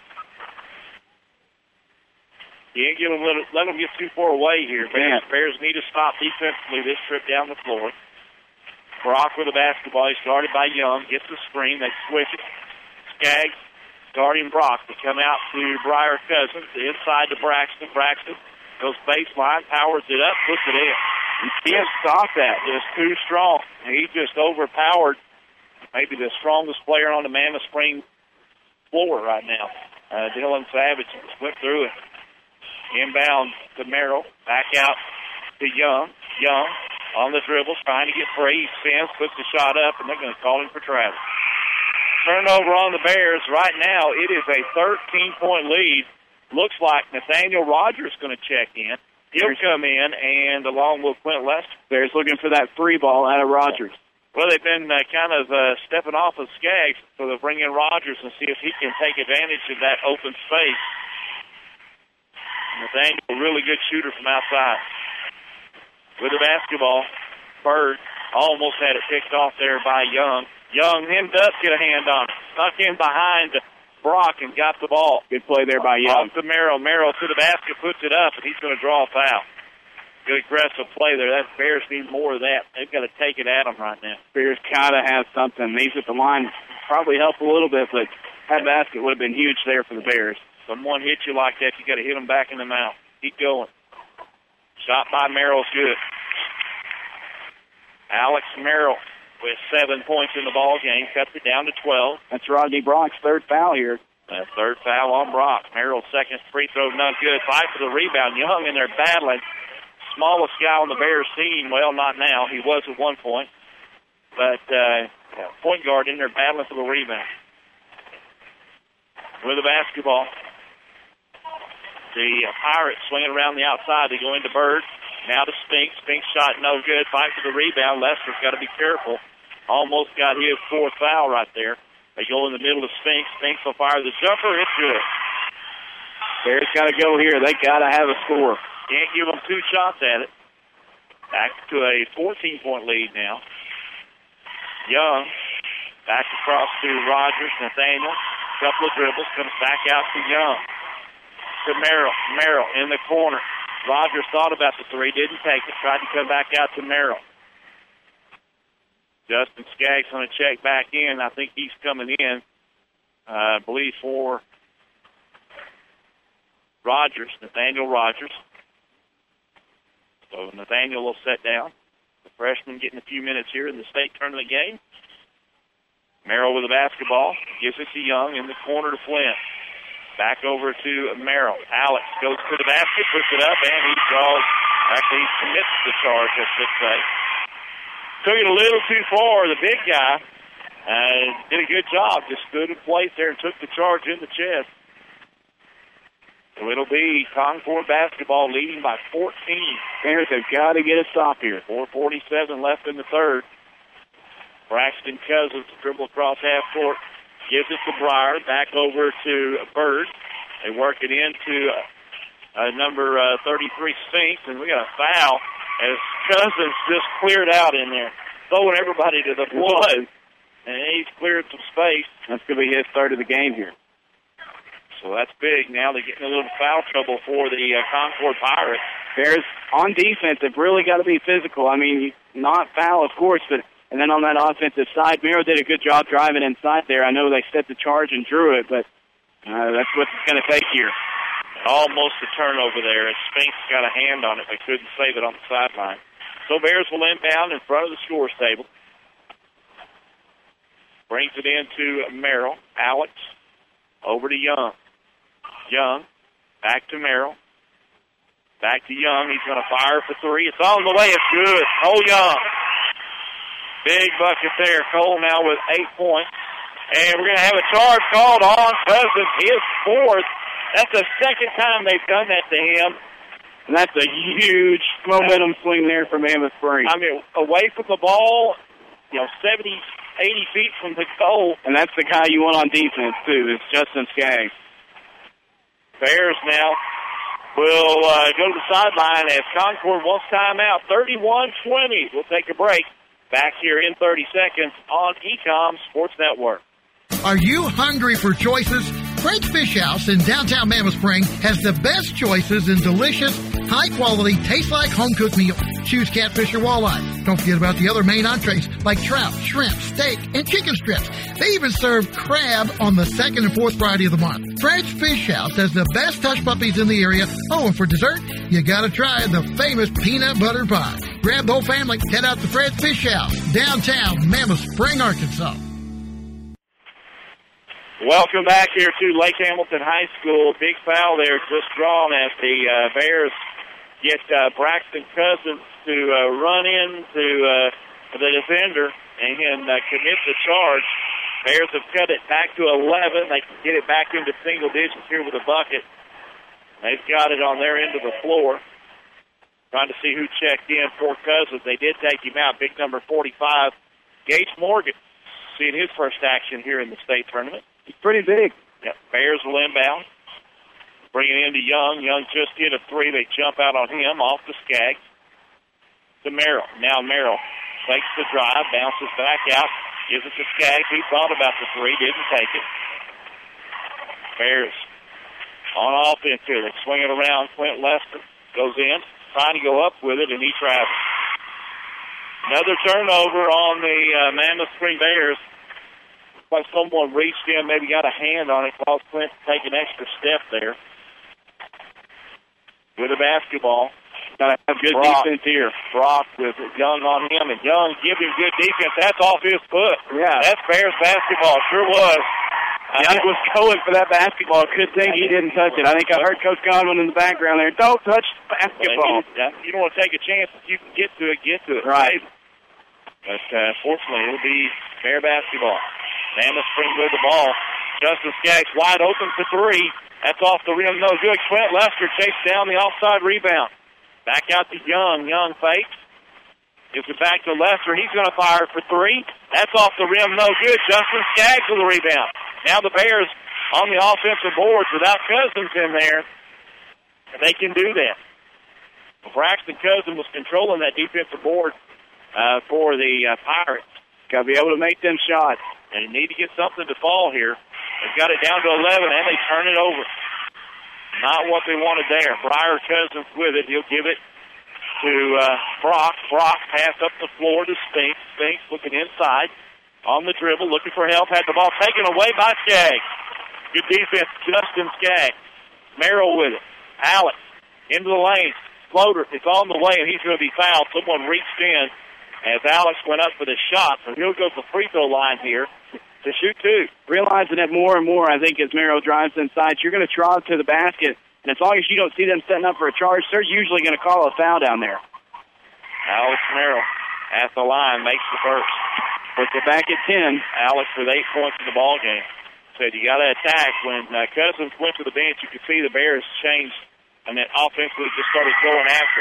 Speaker 1: You ain't gonna let, let them get too far away here. Bears, Bears need to stop defensively this trip down the floor. Brock with the basketball. He's started by Young. Gets the screen. They switch it. Skaggs guarding Brock. They come out to Breyer Cousins. Inside to Braxton. Braxton goes baseline. Powers it up. Puts it in. You can't stop that. It's too strong. He just overpowered maybe the strongest player on the Mammoth Spring floor right now. Uh, Dylan Savage went through it. Inbound to Merrill. Back out to Young. Young on the dribble, trying to get free. He spins, puts the shot up, and they're going to call him for travel. Turnover on the Bears. Right now, it is a thirteen-point lead. Looks like Nathaniel Rogers is going to check in. He'll come in, and along with Clint Lester.
Speaker 2: Bears looking for that free ball out of Rogers.
Speaker 1: Well, they've been uh, kind of uh, stepping off of Skaggs, so they'll bring in Rogers and see if he can take advantage of that open space. Nathaniel, a really good shooter from outside. With the basketball, Bird almost had it picked off there by Young. Young then does get a hand on it. Stuck in behind Brock and got the ball.
Speaker 2: Good play there by Young.
Speaker 1: Off to Merrill. Merrill to the basket, puts it up, and he's going to draw a foul. Good aggressive play there. That Bears need more of that. They've got to take it at them right now.
Speaker 2: Bears kind of have something. These at the line probably help a little bit, but that basket would have been huge there for the Bears.
Speaker 1: Someone hits you like that, you got to hit them back in the mouth. Keep going. Shot by Merrill's good. Alex Merrill with seven points in the ball game, cuts it down to twelve.
Speaker 2: That's Rodney Brock's third foul here.
Speaker 1: That third foul on Brock. Merrill's second free throw, not good. Fight for the rebound. Young in there battling. Smallest guy on the Bears team. Well, not now. He was at one point. But uh, point guard in there battling for the rebound. With the basketball. The uh, Pirates swinging around the outside. They go into Bird. Now to Spink. Spink shot no good. Fight for the rebound. Lester's got to be careful. Almost got his fourth foul right there. They go in the middle of Spink. Spink will fire the jumper. It's good.
Speaker 2: Bears got to go here. They got to have a score.
Speaker 1: Can't give them two shots at it. Back to a fourteen-point lead now. Young back across to Rogers. Nathaniel. Couple of dribbles. Comes back out to Young. To Merrill. Merrill in the corner. Rogers thought about the three. Didn't take it. Tried to come back out to Merrill. Justin Skaggs going to check back in. I think he's coming in, uh, I believe, for Rogers, Nathaniel Rogers. So Nathaniel will sit down. The freshman getting a few minutes here in the state tournament game. Merrill with the basketball. Gives it to Young in the corner to Flint. Back over to Merrill. Alex goes to the basket, puts it up, and he draws. Actually, he commits the charge, I should say. took it a little too far. The big guy uh, did a good job. Just stood in place there and took the charge in the chest. So it'll be Concord basketball leading by fourteen.
Speaker 2: Bears have got to get a stop here.
Speaker 1: four forty-seven left in the third. Braxton Cousins dribble across half court. Gives it to Breyer. Back over to Bird. They work it into uh, uh, number uh, thirty-three, Spinks. And we got a foul as Cousins just cleared out in there. Throwing everybody to the floor. And he's cleared some space.
Speaker 2: That's going to be his third of the game here.
Speaker 1: So that's big. Now they're getting a little foul trouble for the uh, Concord Pirates.
Speaker 2: Bears, on defense, have really got to be physical. I mean, not foul, of course, but and then on that offensive side, Miro did a good job driving inside there. I know they set the charge and drew it, but uh, that's what it's going to take here.
Speaker 1: Almost a turnover there. As Spinks got a hand on it, they couldn't save it on the sideline. So Bears will inbound in front of the scores table. Brings it into Merrill. Alex over to Young. Young back to Merrill. Back to Young. He's going to fire for three. It's on the way. It's good. Oh, Young. Big bucket there. Cole now with eight points. And we're going to have a charge called on Cousins. His fourth. That's the second time they've done that to him.
Speaker 2: And that's a huge momentum swing there for Mammoth Spring.
Speaker 1: I mean, away from the ball, you know, seventy, eighty feet from the goal.
Speaker 2: And that's the guy you want on defense, too. It's Justin Skaggs.
Speaker 1: Bears now will uh, go to the sideline as Concord wants timeout. thirty-one twenty. We'll take a break. Back here in thirty seconds on Ecom Sports Network.
Speaker 6: Are you hungry for choices? Frank's Fish House in downtown Mammoth Spring has the best choices in delicious, high-quality, taste-like home-cooked meals. Choose catfish or walleye. Don't forget about the other main entrees like trout, shrimp, steak, and chicken strips. They even serve crab on the second and fourth Friday of the month. Frank's Fish House has the best hush puppies in the area. Oh, and for dessert, you gotta try the famous peanut butter pie. Grab the whole family, head out to Fred's Fish House, downtown Mammoth Spring, Arkansas.
Speaker 1: Welcome back here to Lake Hamilton High School. Big foul there just drawn as the uh, Bears get uh, Braxton Cousins to uh, run into uh, the defender and uh, commit the charge. Bears have cut it back to eleven. They can get it back into single digits here with a bucket. They've got it on their end of the floor. Trying to see who checked in for Cousins. They did take him out. Big number forty-five, Gage Morgan, seeing his first action here in the state tournament.
Speaker 2: He's pretty big.
Speaker 1: Yep. Bears will inbound. Bring it into Young. Young just hit a three. They jump out on him. Off to Skaggs. To Merrill. Now Merrill takes the drive. Bounces back out. Gives it to Skaggs. He thought about the three. Didn't take it. Bears on offense here. They swing it around. Clint Lester goes in. Trying to go up with it, and he travels. Another turnover on the uh, Mammoth Spring Bears. Like someone reached in, maybe got a hand on it, caused Clint to take an extra step there. With the basketball.
Speaker 2: Got to have good
Speaker 1: Brock,
Speaker 2: defense here.
Speaker 1: Brock with Young on him, and Young give him good defense. That's off his foot.
Speaker 2: Yeah.
Speaker 1: That's Bears basketball. Sure was.
Speaker 2: Young was going for that basketball. Good thing he didn't touch it. I think I heard Coach Godwin in the background there. Don't touch the basketball.
Speaker 1: Well, you, you don't want to take a chance. If you can get to it, get to it.
Speaker 2: Right.
Speaker 1: But uh, fortunately, it'll be Bear basketball. Mammoth Spring with the ball. Justin Skaggs wide open for three. That's off the rim. No good. Clint Lester chased down the offside rebound. Back out to Young. Young fakes. Gives it back to Lester. He's going to fire for three. That's off the rim. No good. Justin Skaggs with the rebound. Now the Bears on the offensive boards without Cousins in there. And they can do that. Braxton Cousins was controlling that defensive board uh, for the uh, Pirates.
Speaker 2: Got to be able to make them shots.
Speaker 1: They need to get something to fall here. They've got it down to eleven, and they turn it over. Not what they wanted there. Breyer Cousins with it. He'll give it to uh, Brock. Brock pass up the floor to Spinks. Spinks looking inside on the dribble, looking for help. Had the ball taken away by Skaggs. Good defense, Justin Skaggs. Merrill with it. Alex into the lane. Floater. It's on the way, and he's going to be fouled. Someone reached in as Alex went up for the shot. So he'll go to the free throw line here to shoot two.
Speaker 2: Realizing it more and more, I think, as Merrill drives inside, you're going to drive to the basket, and as long as you don't see them setting up for a charge, they're usually going to call a foul down there.
Speaker 1: Alex Merrill at the line, makes the first.
Speaker 2: Puts it back at ten.
Speaker 1: Alex with eight points in the ball game. Said you got to attack. When uh, Cousins went to the bench, you could see the Bears changed, and then offensively just started going after.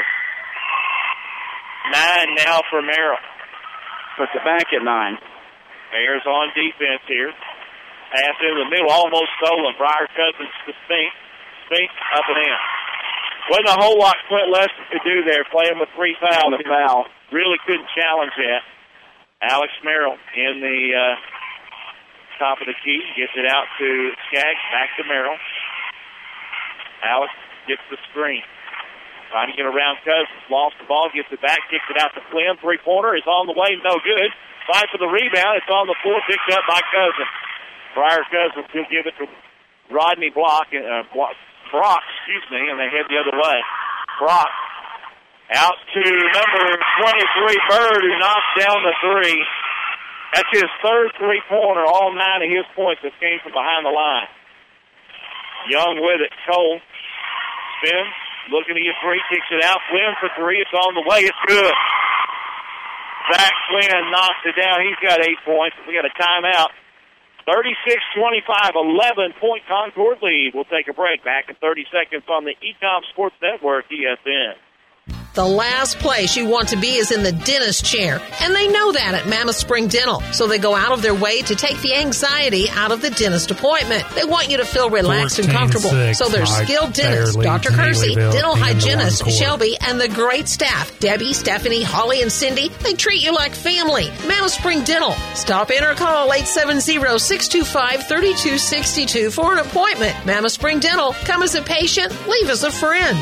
Speaker 1: Nine now for Merrill.
Speaker 2: Puts it back at nine.
Speaker 1: Bears on defense here. Pass into the middle, almost stolen. Briar Cousins to Spink. Spink up and in. Wasn't a whole lot Clint Lester could do there, playing with three fouls.
Speaker 2: The foul.
Speaker 1: Really couldn't challenge that. Alex Merrill in the uh, top of the key. Gets it out to Skaggs. Back to Merrill. Alex gets the screen. Trying to get around Cousins. Lost the ball. Gets it back. Kicks it out to Flynn. Three-pointer is on the way. No good. Fight for the rebound. It's on the floor. Picked up by Cousins. Briar Cousins will give it to Rodney Block. Uh, Brock, excuse me, and they head the other way. Brock out to number twenty-three, Bird, who knocks down the three. That's his third three-pointer. All nine of his points that came from behind the line. Young with it. Cole spins, looking to get free, kicks it out. Flynn for three. It's on the way. It's good. Zach Flynn knocks it down. He's got eight points. We got a timeout. thirty-six twenty-five, eleven-point Concord lead. We'll take a break. Back in thirty seconds on the Ecom Sports Network, E S N.
Speaker 7: The last place you want to be is in the dentist chair, and they know that at Mammoth Spring Dental, so they go out of their way to take the anxiety out of the dentist appointment. They want you to feel relaxed and comfortable, so their skilled dentist, Doctor Kersey, dental hygienist Shelby, and the great staff, Debbie, Stephanie, Holly, and Cindy, they treat you like family. Mammoth Spring Dental. Stop in or call eight seven zero, six two five, three two six two for an appointment. Mammoth Spring Dental. Come as a patient, leave as a friend.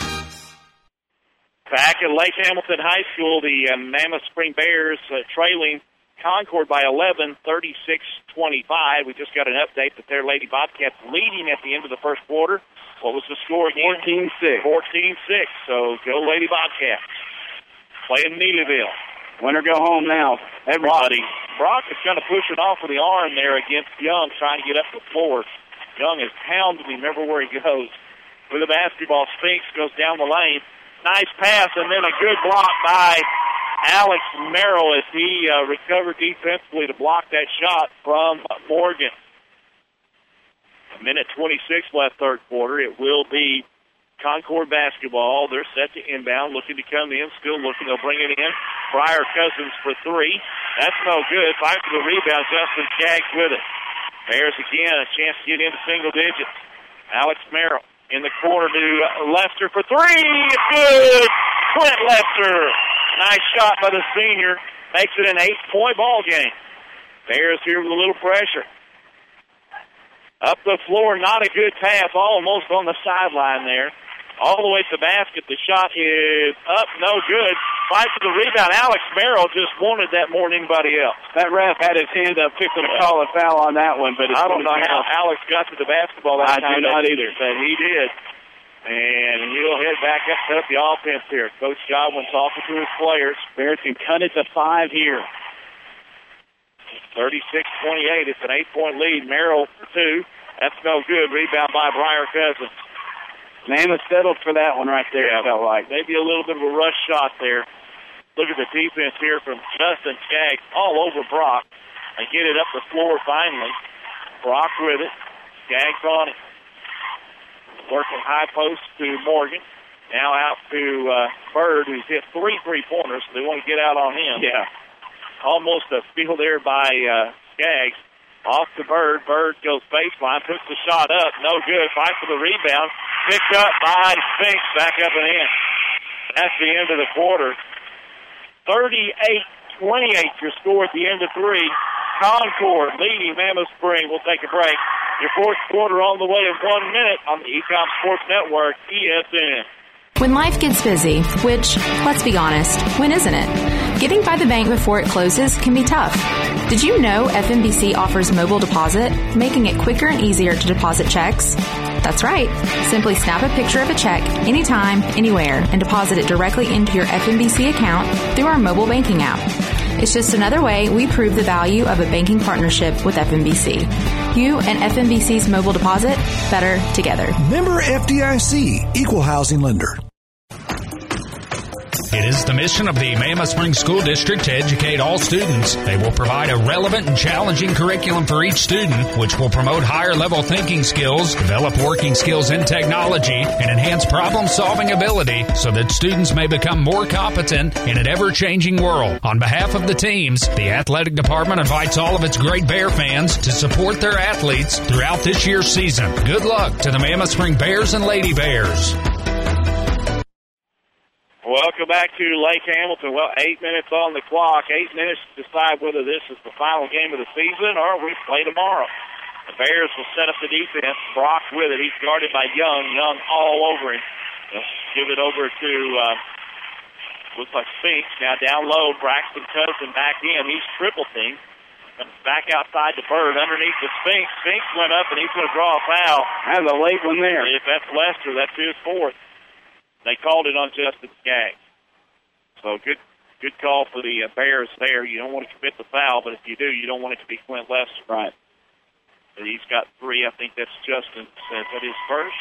Speaker 1: Back at Lake Hamilton High School, the uh, Mammoth Spring Bears uh, trailing Concord by eleven, thirty-six twenty-five. We just got an update that their Lady Bobcats leading at the end of the first quarter. What was the score again?
Speaker 2: fourteen six.
Speaker 1: fourteen six. So go Lady Bobcats. Playing Neelyville.
Speaker 2: Winner go home now. Everybody.
Speaker 1: Brock is kind of pushing off with the arm there against Young, trying to get up the floor. Young is pounding him. Remember where he goes. With the basketball, Spinks goes down the lane. Nice pass, and then a good block by Alex Merrill as he uh, recovered defensively to block that shot from Morgan. A minute twenty-six left third quarter. It will be Concord basketball. They're set to inbound, looking to come in, still looking. They'll bring it in. Briar Cousins for three. That's no good. Fight for the rebound. Justin Skaggs with it. Bears again, a chance to get into single digits. Alex Merrill in the corner to Lester for three. It's good. Clint Lester. Nice shot by the senior. Makes it an eight-point ball game. Bears here with a little pressure. Up the floor, not a good pass, almost on the sideline there. All the way to the basket. The shot is up, no good. Fight for the rebound. Alex Merrill just wanted that more than anybody else.
Speaker 2: That ref had his hand up, fixing to call a foul on that one, but it's
Speaker 1: I don't know how Alex got to the basketball that
Speaker 2: I
Speaker 1: time.
Speaker 2: do not either.
Speaker 1: But he did. And he'll head back up, set up the offense here. Coach Godwin's talking to his players.
Speaker 2: Bears can cut it to five here.
Speaker 1: thirty-six twenty-eight. It's an eight-point lead. Merrill for two. That's no good. Rebound by Briar Cousins.
Speaker 2: Mammoth settled for that one right there,
Speaker 1: yeah,
Speaker 2: I felt like.
Speaker 1: Maybe a little bit of a rush shot there. Look at the defense here from Justin Skaggs all over Brock. They get it up the floor finally. Brock with it. Skaggs on it. Working high post to Morgan. Now out to uh, Bird, who's hit three three-pointers, so they want to get out on him.
Speaker 2: Yeah.
Speaker 1: Almost a steal there by uh, Skaggs. Off to Bird. Bird goes baseline, puts the shot up. No good. Fight for the rebound. Picked up by Spinks. Back up and in. That's the end of the quarter. thirty-eight twenty-eight your score at the end of three. Concord leading Mammoth Spring. We'll take a break. Your fourth quarter on the way in one minute on the Ecom Sports Network, E S N.
Speaker 4: When life gets busy, which, let's be honest, when isn't it? Getting by the bank before it closes can be tough. Did you know F M B C offers mobile deposit, making it quicker and easier to deposit checks? That's right. Simply snap a picture of a check anytime, anywhere, and deposit it directly into your F M B C account through our mobile banking app. It's just another way we prove the value of a banking partnership with F M B C. You and F M B C's mobile deposit, better together.
Speaker 13: Member F D I C, Equal Housing Lender.
Speaker 3: It is the mission of the Mammoth Spring School District to educate all students. They will provide a relevant and challenging curriculum for each student, which will promote higher level thinking skills, develop working skills in technology, and enhance problem-solving ability so that students may become more competent in an ever-changing world. On behalf of the teams, the athletic department invites all of its great Bear fans to support their athletes throughout this year's season. Good luck to the Mammoth Spring Bears and Lady Bears.
Speaker 1: Welcome back to Lake Hamilton. Well, eight minutes on the clock. Eight minutes to decide whether this is the final game of the season or we play tomorrow. The Bears will set up the defense. Brock with it. He's guarded by Young. Young all over him. They'll give it over to, uh, looks like Spinks. Now down low, Braxton Cousin back in. He's triple teamed. Back outside to Bird underneath the Spinks. Spinks went up and he's going to draw a foul.
Speaker 2: That's a late one there.
Speaker 1: If that's Lester, that's his fourth. They called it on Justin Skaggs. So good good call for the uh, Bears there. You don't want to commit the foul, but if you do, you don't want it to be Clint Lester.
Speaker 2: Right.
Speaker 1: But he's got three. I think that's Justin. Is that his first?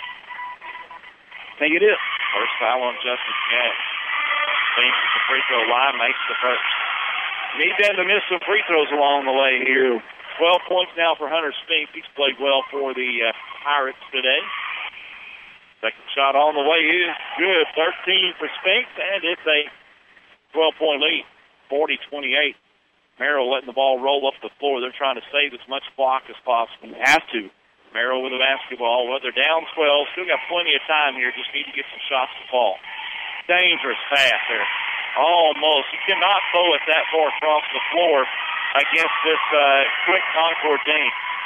Speaker 1: I think it is. First foul on Justin Skaggs. Thinks at the free throw line, makes the first. Need them to miss some free throws along the way here. twelve points now for Hunter Spinks. He's played well for the uh, Pirates today. Second shot on the way is good. thirteen for Spinks, and it's a twelve-point lead, forty twenty-eight. Merrill letting the ball roll up the floor. They're trying to save as much clock as possible.
Speaker 2: They have to.
Speaker 1: Merrill with the basketball. Well, they're down twelve. Still got plenty of time here. Just need to get some shots to fall. Dangerous pass there. Almost. You cannot throw it that far across the floor against this uh, quick Concord team.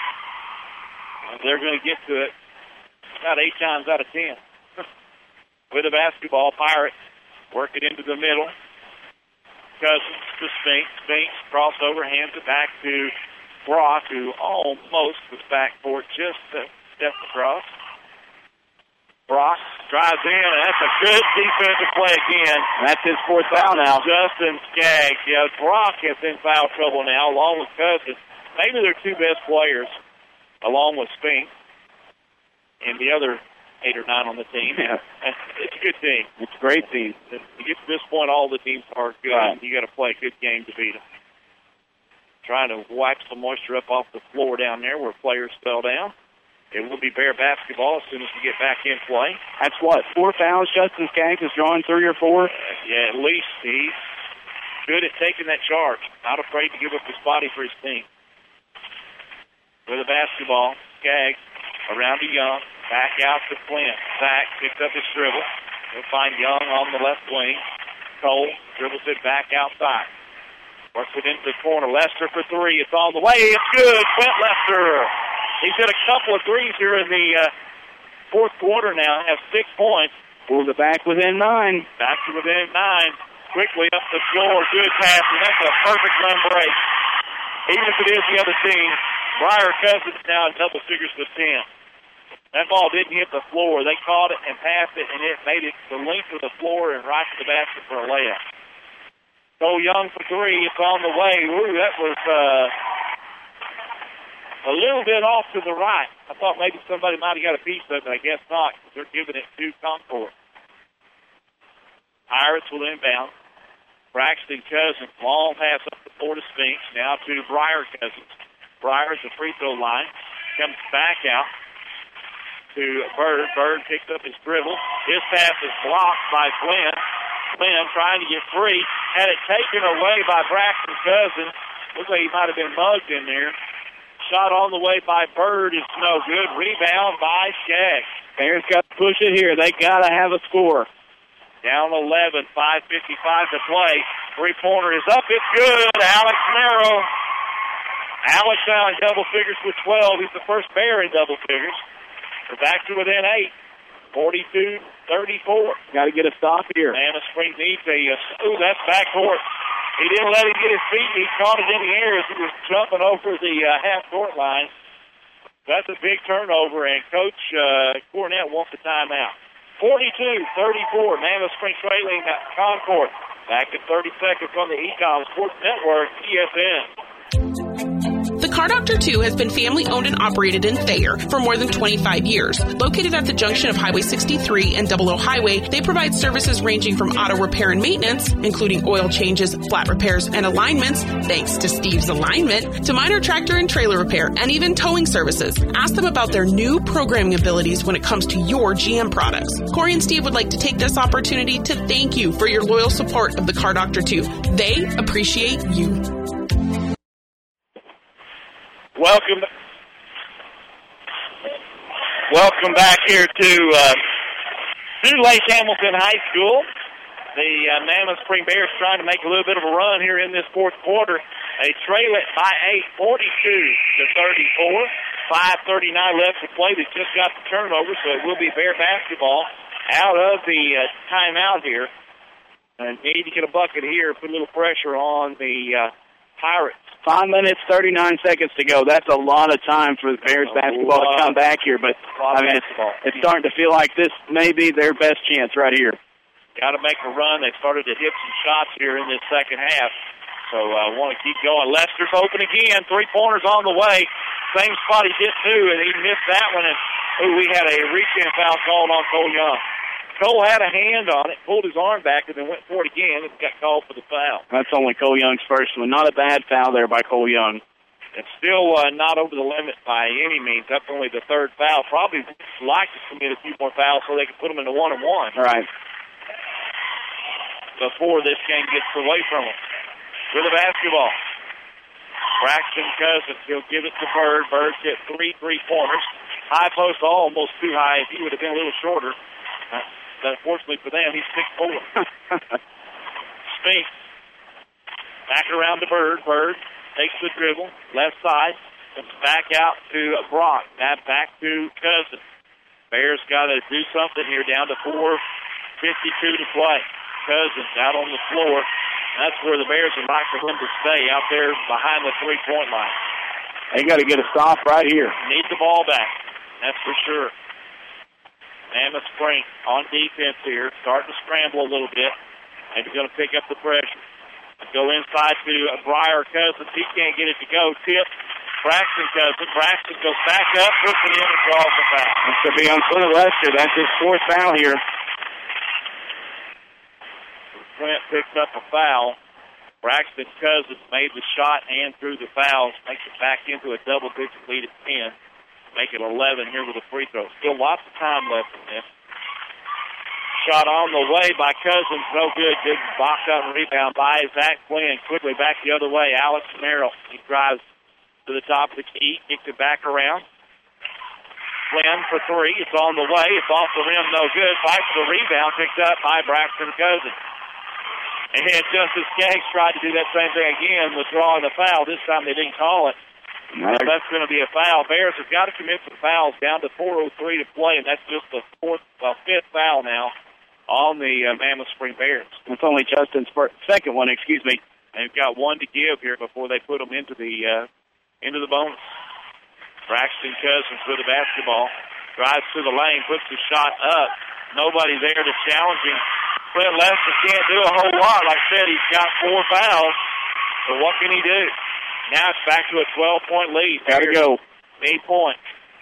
Speaker 1: They're going to get to it about eight times out of ten. With the basketball, Pirates work it into the middle. Cousins to Spinks. Spinks crossover, hands it back to Brock, who almost was back for it, just a step across. Brock drives in, and that's a good defensive play again.
Speaker 2: That's his fourth foul now.
Speaker 1: Justin Skaggs. Yeah, Brock is in foul trouble now, along with Cousins. Maybe they're two best players, along with Spinks and the other eight or nine on the team.
Speaker 2: Yeah.
Speaker 1: It's a good team.
Speaker 2: It's a great team.
Speaker 1: To get to this point, all the teams are good. Right. You got to play a good game to beat them. Trying to wipe some moisture up off the floor down there where players fell down. It will be Bear basketball as soon as we get back in play.
Speaker 2: That's what, four fouls Justin Skaggs is drawing three or four?
Speaker 1: Uh, yeah, at least he's good at taking that charge. Not afraid to give up his body for his team. With the basketball, Skaggs around to Young. Back out to Flint. Zach picks up his dribble. He'll find Young on the left wing. Cole dribbles it back outside. Works it into the corner. Lester for three. It's on the way. It's good. Clint Lester. He's hit a couple of threes here in the uh, fourth quarter now. Has six points.
Speaker 2: Pulls it back within nine.
Speaker 1: Back to within nine. Quickly up the floor. Good pass. And that's a perfect run break. Even if it is the other team, Briar Cousins now in double figures with ten. That ball didn't hit the floor. They caught it and passed it, and it made it the length of the floor and right to the basket for a layup. So Young for three. It's on the way. Ooh, that was uh, a little bit off to the right. I thought maybe somebody might have got a piece of it. I guess not, because they're giving it to Concord. Pirates will inbound. Braxton Cousins, long pass up the floor to Spinks. Now to Briar Cousins. Briar at the free throw line. Comes back out to Bird. Bird picks up his dribble. His pass is blocked by Flynn. Flynn trying to get free. Had it taken away by Braxton Cousins. Looks like he might have been mugged in there. Shot on the way by Bird is no good. Rebound by Skaggs.
Speaker 2: Bears got to push it here. They got to have a score.
Speaker 1: Down eleven, five fifty-five to play. Three-pointer is up. It's good. Alex Merrill. Alex now in double figures with twelve. He's the first Bear in double figures. We're back to within eight. forty-two thirty-four.
Speaker 2: Got to get a stop here.
Speaker 1: Mammoth Spring needs a, uh, ooh, that's backcourt. He didn't let him get his feet. He caught it in the air as he was jumping over the uh, half-court line. That's a big turnover, and Coach uh, Cornett wants a timeout. forty-two thirty-four. Mammoth Spring trailing at Concord. Back in thirty seconds on the Ecom Sports Network, E S N.
Speaker 10: The car Car Doctor two has been family owned and operated in Thayer for more than twenty-five years. Located at the junction of Highway sixty-three and Double O Highway, they provide services ranging from auto repair and maintenance, including oil changes, flat repairs, and alignments, thanks to Steve's Alignment, to minor tractor and trailer repair, and even towing services. Ask them about their new programming abilities when it comes to your G M products. Corey and Steve would like to take this opportunity to thank you for your loyal support of the Car Doctor two. They appreciate you.
Speaker 1: Welcome, welcome back here to uh, to Lake Hamilton High School. The uh, Mammoth Spring Bears trying to make a little bit of a run here in this fourth quarter. They trail it by eight, forty-two to thirty-four. five thirty-nine left to play. They just got the turnover, so it will be Bear basketball out of the uh, timeout here. And need to get a bucket here, put a little pressure on the uh, Pirates.
Speaker 2: Five minutes, thirty-nine seconds to go. That's a lot of time for the Bears basketball to come back here, but I mean, it's, it's starting to feel like this may be their best chance right here.
Speaker 1: Got to make a run. They started to hit some shots here in this second half, so I uh, want to keep going. Lester's open again. Three-pointers on the way. Same spot he hit two, and he missed that one. And ooh, we had a reach-in foul called on Cole Young. Cole had a hand on it, pulled his arm back, and then went for it again and got called for the foul.
Speaker 2: That's only Cole Young's first one. Not a bad foul there by Cole Young.
Speaker 1: It's still uh, not over the limit by any means. That's only the third foul. Probably like to commit a few more fouls so they can put them in the one-and-one.
Speaker 2: Right.
Speaker 1: Before this game gets away from them. With the basketball. Braxton Cousins, he'll give it to Bird. Bird hit three three-pointers. High post almost too high. If he would have been a little shorter. Uh, unfortunately for them, he's six four. Spinks. Back around to Bird. Bird takes the dribble. Left side. Comes back out to Brock. Now back to Cousins. Bears got to do something here down to four fifty-two to play. Cousins out on the floor. That's where the Bears would like for him to stay, out there behind the three-point line.
Speaker 2: They got to get a stop right here.
Speaker 1: Need the ball back. That's for sure. Mammoth Spring on defense here, starting to scramble a little bit. Maybe going to pick up the pressure. Go inside to Briar Cousins. He can't get it to go. Tip. Braxton Cousins. Braxton goes back up, puts it in, and draws the foul.
Speaker 2: This could be on Flint Lester. That's his fourth foul here.
Speaker 1: Flint picked up a foul. Braxton Cousins made the shot and threw the fouls. Makes it back into a double-digit lead at ten. Make it eleven here with a free throw. Still lots of time left in this. Shot on the way by Cousins. No good. Good box out and rebound by Zach Flynn. Quickly back the other way. Alex Merrill. He drives to the top of the key. Kicks it back around. Flynn for three. It's on the way. It's off the rim. No good. Fight for the rebound. Picked up by Braxton Cousins. And Justice Skaggs tried to do that same thing again, withdrawing the foul. This time they didn't call it. No. That's going to be a foul. Bears have got to commit some fouls down to four oh three to play, and that's just the fourth, well, fifth foul now on the uh, Mammoth Spring Bears.
Speaker 2: It's only Justin's first, second one, excuse me.
Speaker 1: They've got one to give here before they put them into the uh, into the bonus. Braxton Cousins with the basketball. Drives to the lane, puts the shot up. Nobody there to challenge him. Flint Lester can't do a whole lot. Like I said, he's got four fouls. So what can he do? Now it's back to a twelve-point lead.
Speaker 2: Got to go.
Speaker 1: Eight points.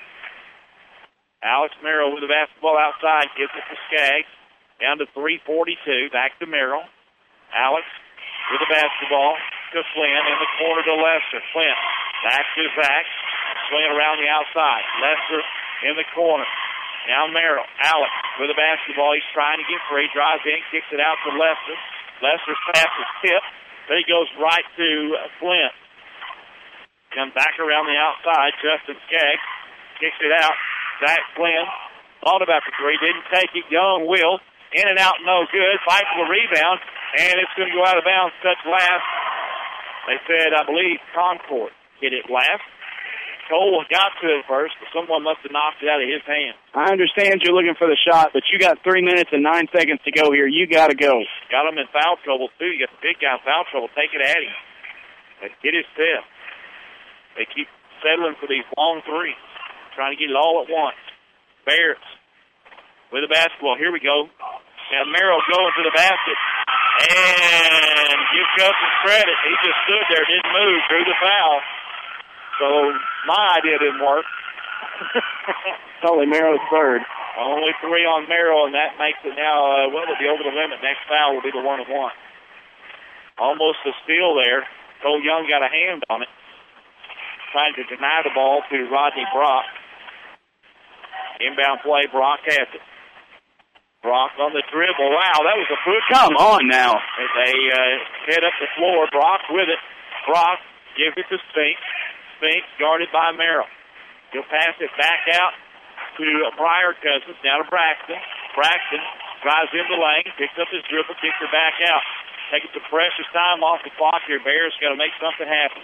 Speaker 1: Alex Merrill with the basketball outside. Gives it to Skaggs. Down to three forty-two. Back to Merrill. Alex with the basketball to Flynn. In the corner to Lester. Flynn back to Zach. Flynn around the outside. Lester in the corner. Now Merrill. Alex with the basketball. He's trying to get free. Drives in. Kicks it out to Lester. Lester's pass is tipped. Then he goes right to Flint. Comes back around the outside. Justin Skaggs kicks it out. Zach Flynn thought about the three. Didn't take it. Young will. In and out, no good. Fight for the rebound. And it's going to go out of bounds. Touch last. They said, I believe, Concord hit it last. Cole got to it first, but someone must have knocked it out of his hand.
Speaker 2: I understand you're looking for the shot, but you got three minutes and nine seconds to go here. You got to go.
Speaker 1: Got him in foul trouble, too. You got the big guy in foul trouble. Take it at him. They get his step. They keep settling for these long threes, trying to get it all at once. Bears with the basketball. Here we go. Now Merrill going to the basket. And give Cousins credit. He just stood there, didn't move, drew the foul. So my idea didn't work.
Speaker 2: It's only Merrill's third.
Speaker 1: Only three on Merrill, and that makes it now, uh, well, it'll be over the limit. Next foul will be the one and one. Almost a steal there. Cole Young got a hand on it. Trying to deny the ball to Rodney Brock. Inbound play, Brock has it. Brock on the dribble. Wow, that was a push.
Speaker 2: Come on now.
Speaker 1: They uh, head up the floor. Brock with it. Brock gives it to Spink. Spink guarded by Merrill. He'll pass it back out to Briar Cousins. Now to Braxton. Braxton drives in the lane, picks up his dribble, kicks it back out. Taking some precious time off the clock here. Bears got to make something happen.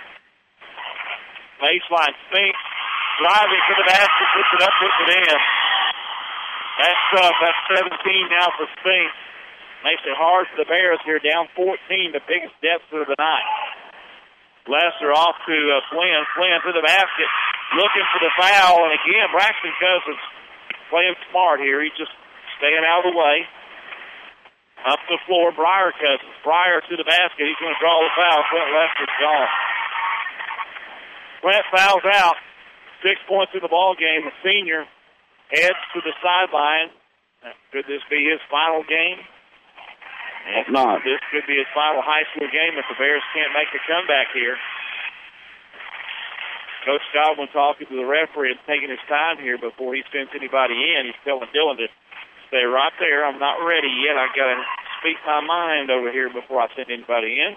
Speaker 1: Baseline, Spink driving to the basket, puts it up, puts it in. That's tough. That's seventeen now for Spink. Makes it hard for the Bears here, down fourteen, the biggest deficit of the night. Lesser off to uh, Flynn. Flynn to the basket, looking for the foul. And again, Braxton Cousins playing smart here. He's just staying out of the way. Up the floor, Briar Cousins. Briar to the basket. He's going to draw the foul. Clint Lester's gone. Clint fouls out. Six points in the ball game. The senior heads to the sideline. Could this be his final game?
Speaker 2: If not,
Speaker 1: this could be his final high school game if the Bears can't make a comeback here. Coach Godwin talking to the referee and taking his time here before he sends anybody in. He's telling Dylan to stay right there. I'm not ready yet. I got to speak my mind over here before I send anybody in.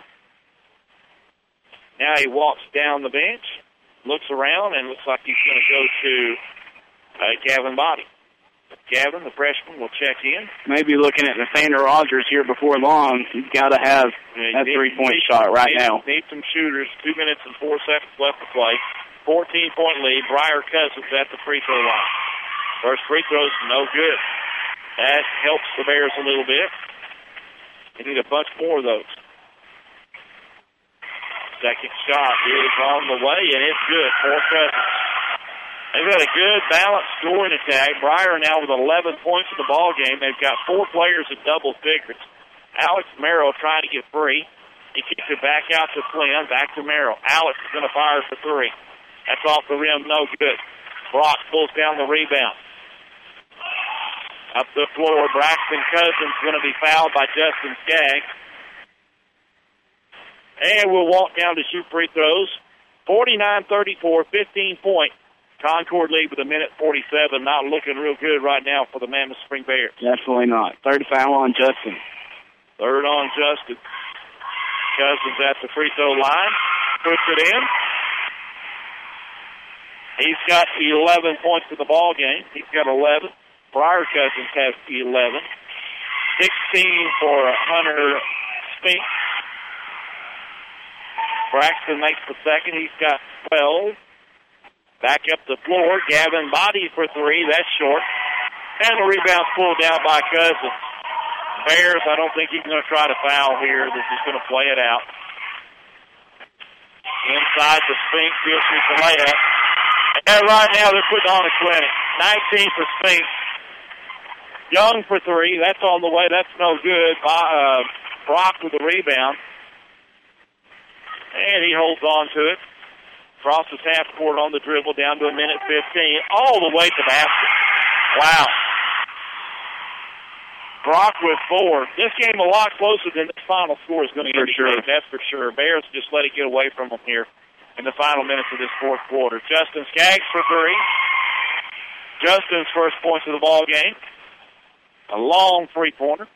Speaker 1: Now he walks down the bench, looks around, and looks like he's going to go to uh, Gavin Body. Gavin, the freshman, will check in.
Speaker 2: Maybe looking at Nathaniel Rogers here before long. He's got to have
Speaker 1: yeah,
Speaker 2: that three-point shot right
Speaker 1: need,
Speaker 2: now.
Speaker 1: Need some shooters. Two minutes and four seconds left to play. fourteen-point lead. Briar Cousins at the free throw line. First free throw's no good. That helps the Bears a little bit. They need a bunch more of those. Second shot is on the way, and it's good for Cousins. They've got a good, balanced scoring attack. Briar now with eleven points in the ball game. They've got four players in double figures. Alex Merrill trying to get free. He kicks it back out to Flynn, back to Merrill. Alex is going to fire for three. That's off the rim, no good. Brock pulls down the rebound. Up the floor, Braxton Cousins going to be fouled by Justin Skaggs. And we'll walk down to shoot free throws. forty-nine thirty-four, fifteen-point. Concord lead with a minute forty-seven. Not looking real good right now for the Mammoth Spring Bears.
Speaker 2: Definitely not. Third foul on Justin.
Speaker 1: Third on Justin. Cousins at the free throw line. Puts it in. He's got eleven points in the ball game. He's got eleven. Briar Cousins has eleven. sixteen for Hunter Spink. Braxton makes the second. He's got twelve. Back up the floor. Gavin Body for three. That's short. And the rebound's pulled down by Cousins. Bears, I don't think he's going to try to foul here. They're just going to play it out. Inside the Spink. Field shoots the layup. And right now they're putting on a clinic. nineteen for Spink. Young for three. That's on the way. That's no good. Uh, Brock with the rebound. And he holds on to it. Crosses half court on the dribble down to a minute fifteen. All the way to the basket. Wow. Brock with four. This game a lot closer than the final score is going to indicate. Sure. That's for sure. Bears just let it get away from them here in the final minutes of this fourth quarter. Justin Skaggs for three. Justin's first points of the ball game. A long three-pointer.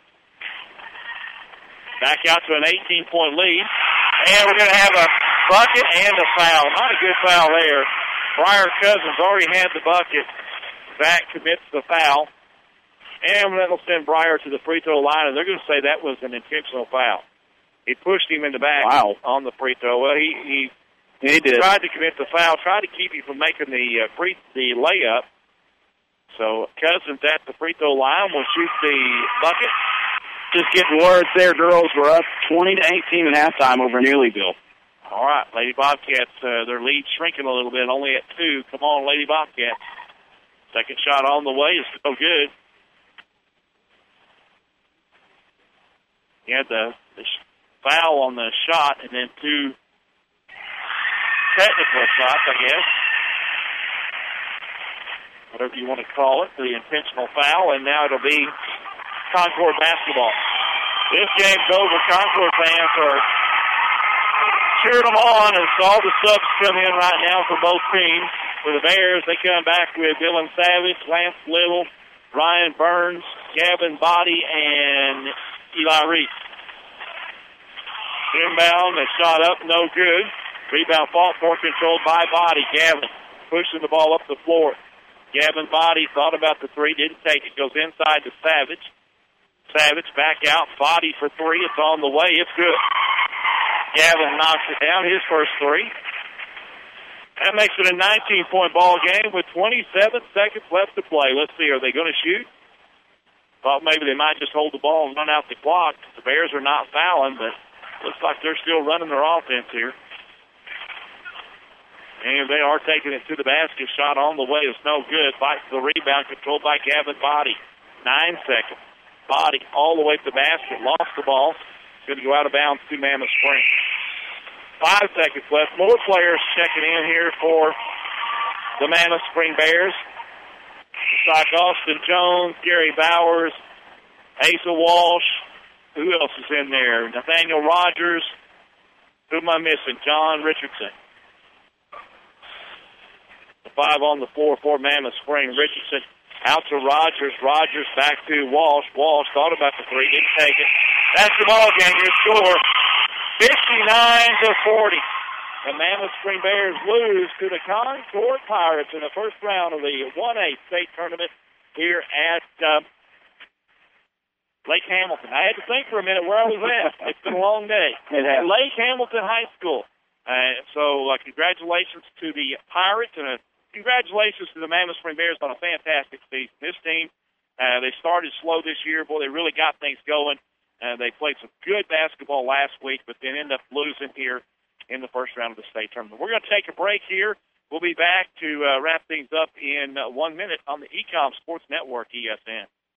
Speaker 1: Back out to an eighteen-point lead. And we're going to have a bucket and a foul. Not a good foul there. Briar Cousins already had the bucket. Zach commits the foul. And that'll send Briar to the free throw line, and they're going to say that was an intentional foul. He pushed him in the back wow. on the free throw. Well, he, he, he did. tried to commit the foul, tried to keep him from making the uh, free the layup. So Cousins at the free throw line will shoot the bucket.
Speaker 2: Just getting words there, girls. We're up twenty to eighteen at halftime over Neelyville.
Speaker 1: All right, Lady Bobcats, uh, their lead shrinking a little bit, only at two. Come on, Lady Bobcats. Second shot on the way is so good. He had the, the foul on the shot and then two technical shots, I guess. Whatever you want to call it, the intentional foul, and now it'll be Concord basketball. This game's over. Concord fans are cheering them on as all the subs come in right now for both teams. For the Bears, they come back with Dylan Savage, Lance Little, Ryan Burns, Gavin Body, and Eli Reese. Inbound, they shot up, no good. Rebound fought for, controlled by Body. Gavin pushing the ball up the floor. Gavin Body thought about the three, didn't take it. Goes inside to Savage. Savage back out, Body for three. It's on the way. It's good. Gavin knocks it down, his first three. That makes it a nineteen-point ball game with twenty-seven seconds left to play. Let's see, are they going to shoot? Thought maybe they might just hold the ball and run out the clock. The Bears are not fouling, but looks like they're still running their offense here. And they are taking it to the basket. Shot on the way is no good. Fight for the rebound, controlled by Gavin Body. Nine seconds. Body all the way to the basket. Lost the ball. Going to go out of bounds to Mammoth Spring. Five seconds left. More players checking in here for the Mammoth Spring Bears. It's like Austin Jones, Gary Bowers, Asa Walsh. Who else is in there? Nathaniel Rogers. Who am I missing? John Richardson. The five on the floor for Mammoth Spring. Richardson out to Rogers. Rogers back to Walsh. Walsh thought about the three. Didn't take it. That's the ball game. Your score, fifty-nine to forty. The Mammoth Spring Bears lose to the Concord Pirates in the first round of the one A state tournament here at uh, Lake Hamilton. I had to think for a minute where I was at. It's been a long day. At Lake Hamilton High School. Uh, so uh, congratulations to the Pirates and uh, congratulations to the Mammoth Spring Bears on a fantastic season. This team, uh, they started slow this year. Boy, they really got things going. Uh, they played some good basketball last week, but then ended up losing here in the first round of the state tournament. We're going to take a break here. We'll be back to uh, wrap things up in uh, one minute on the Ecom Sports Network, E S N.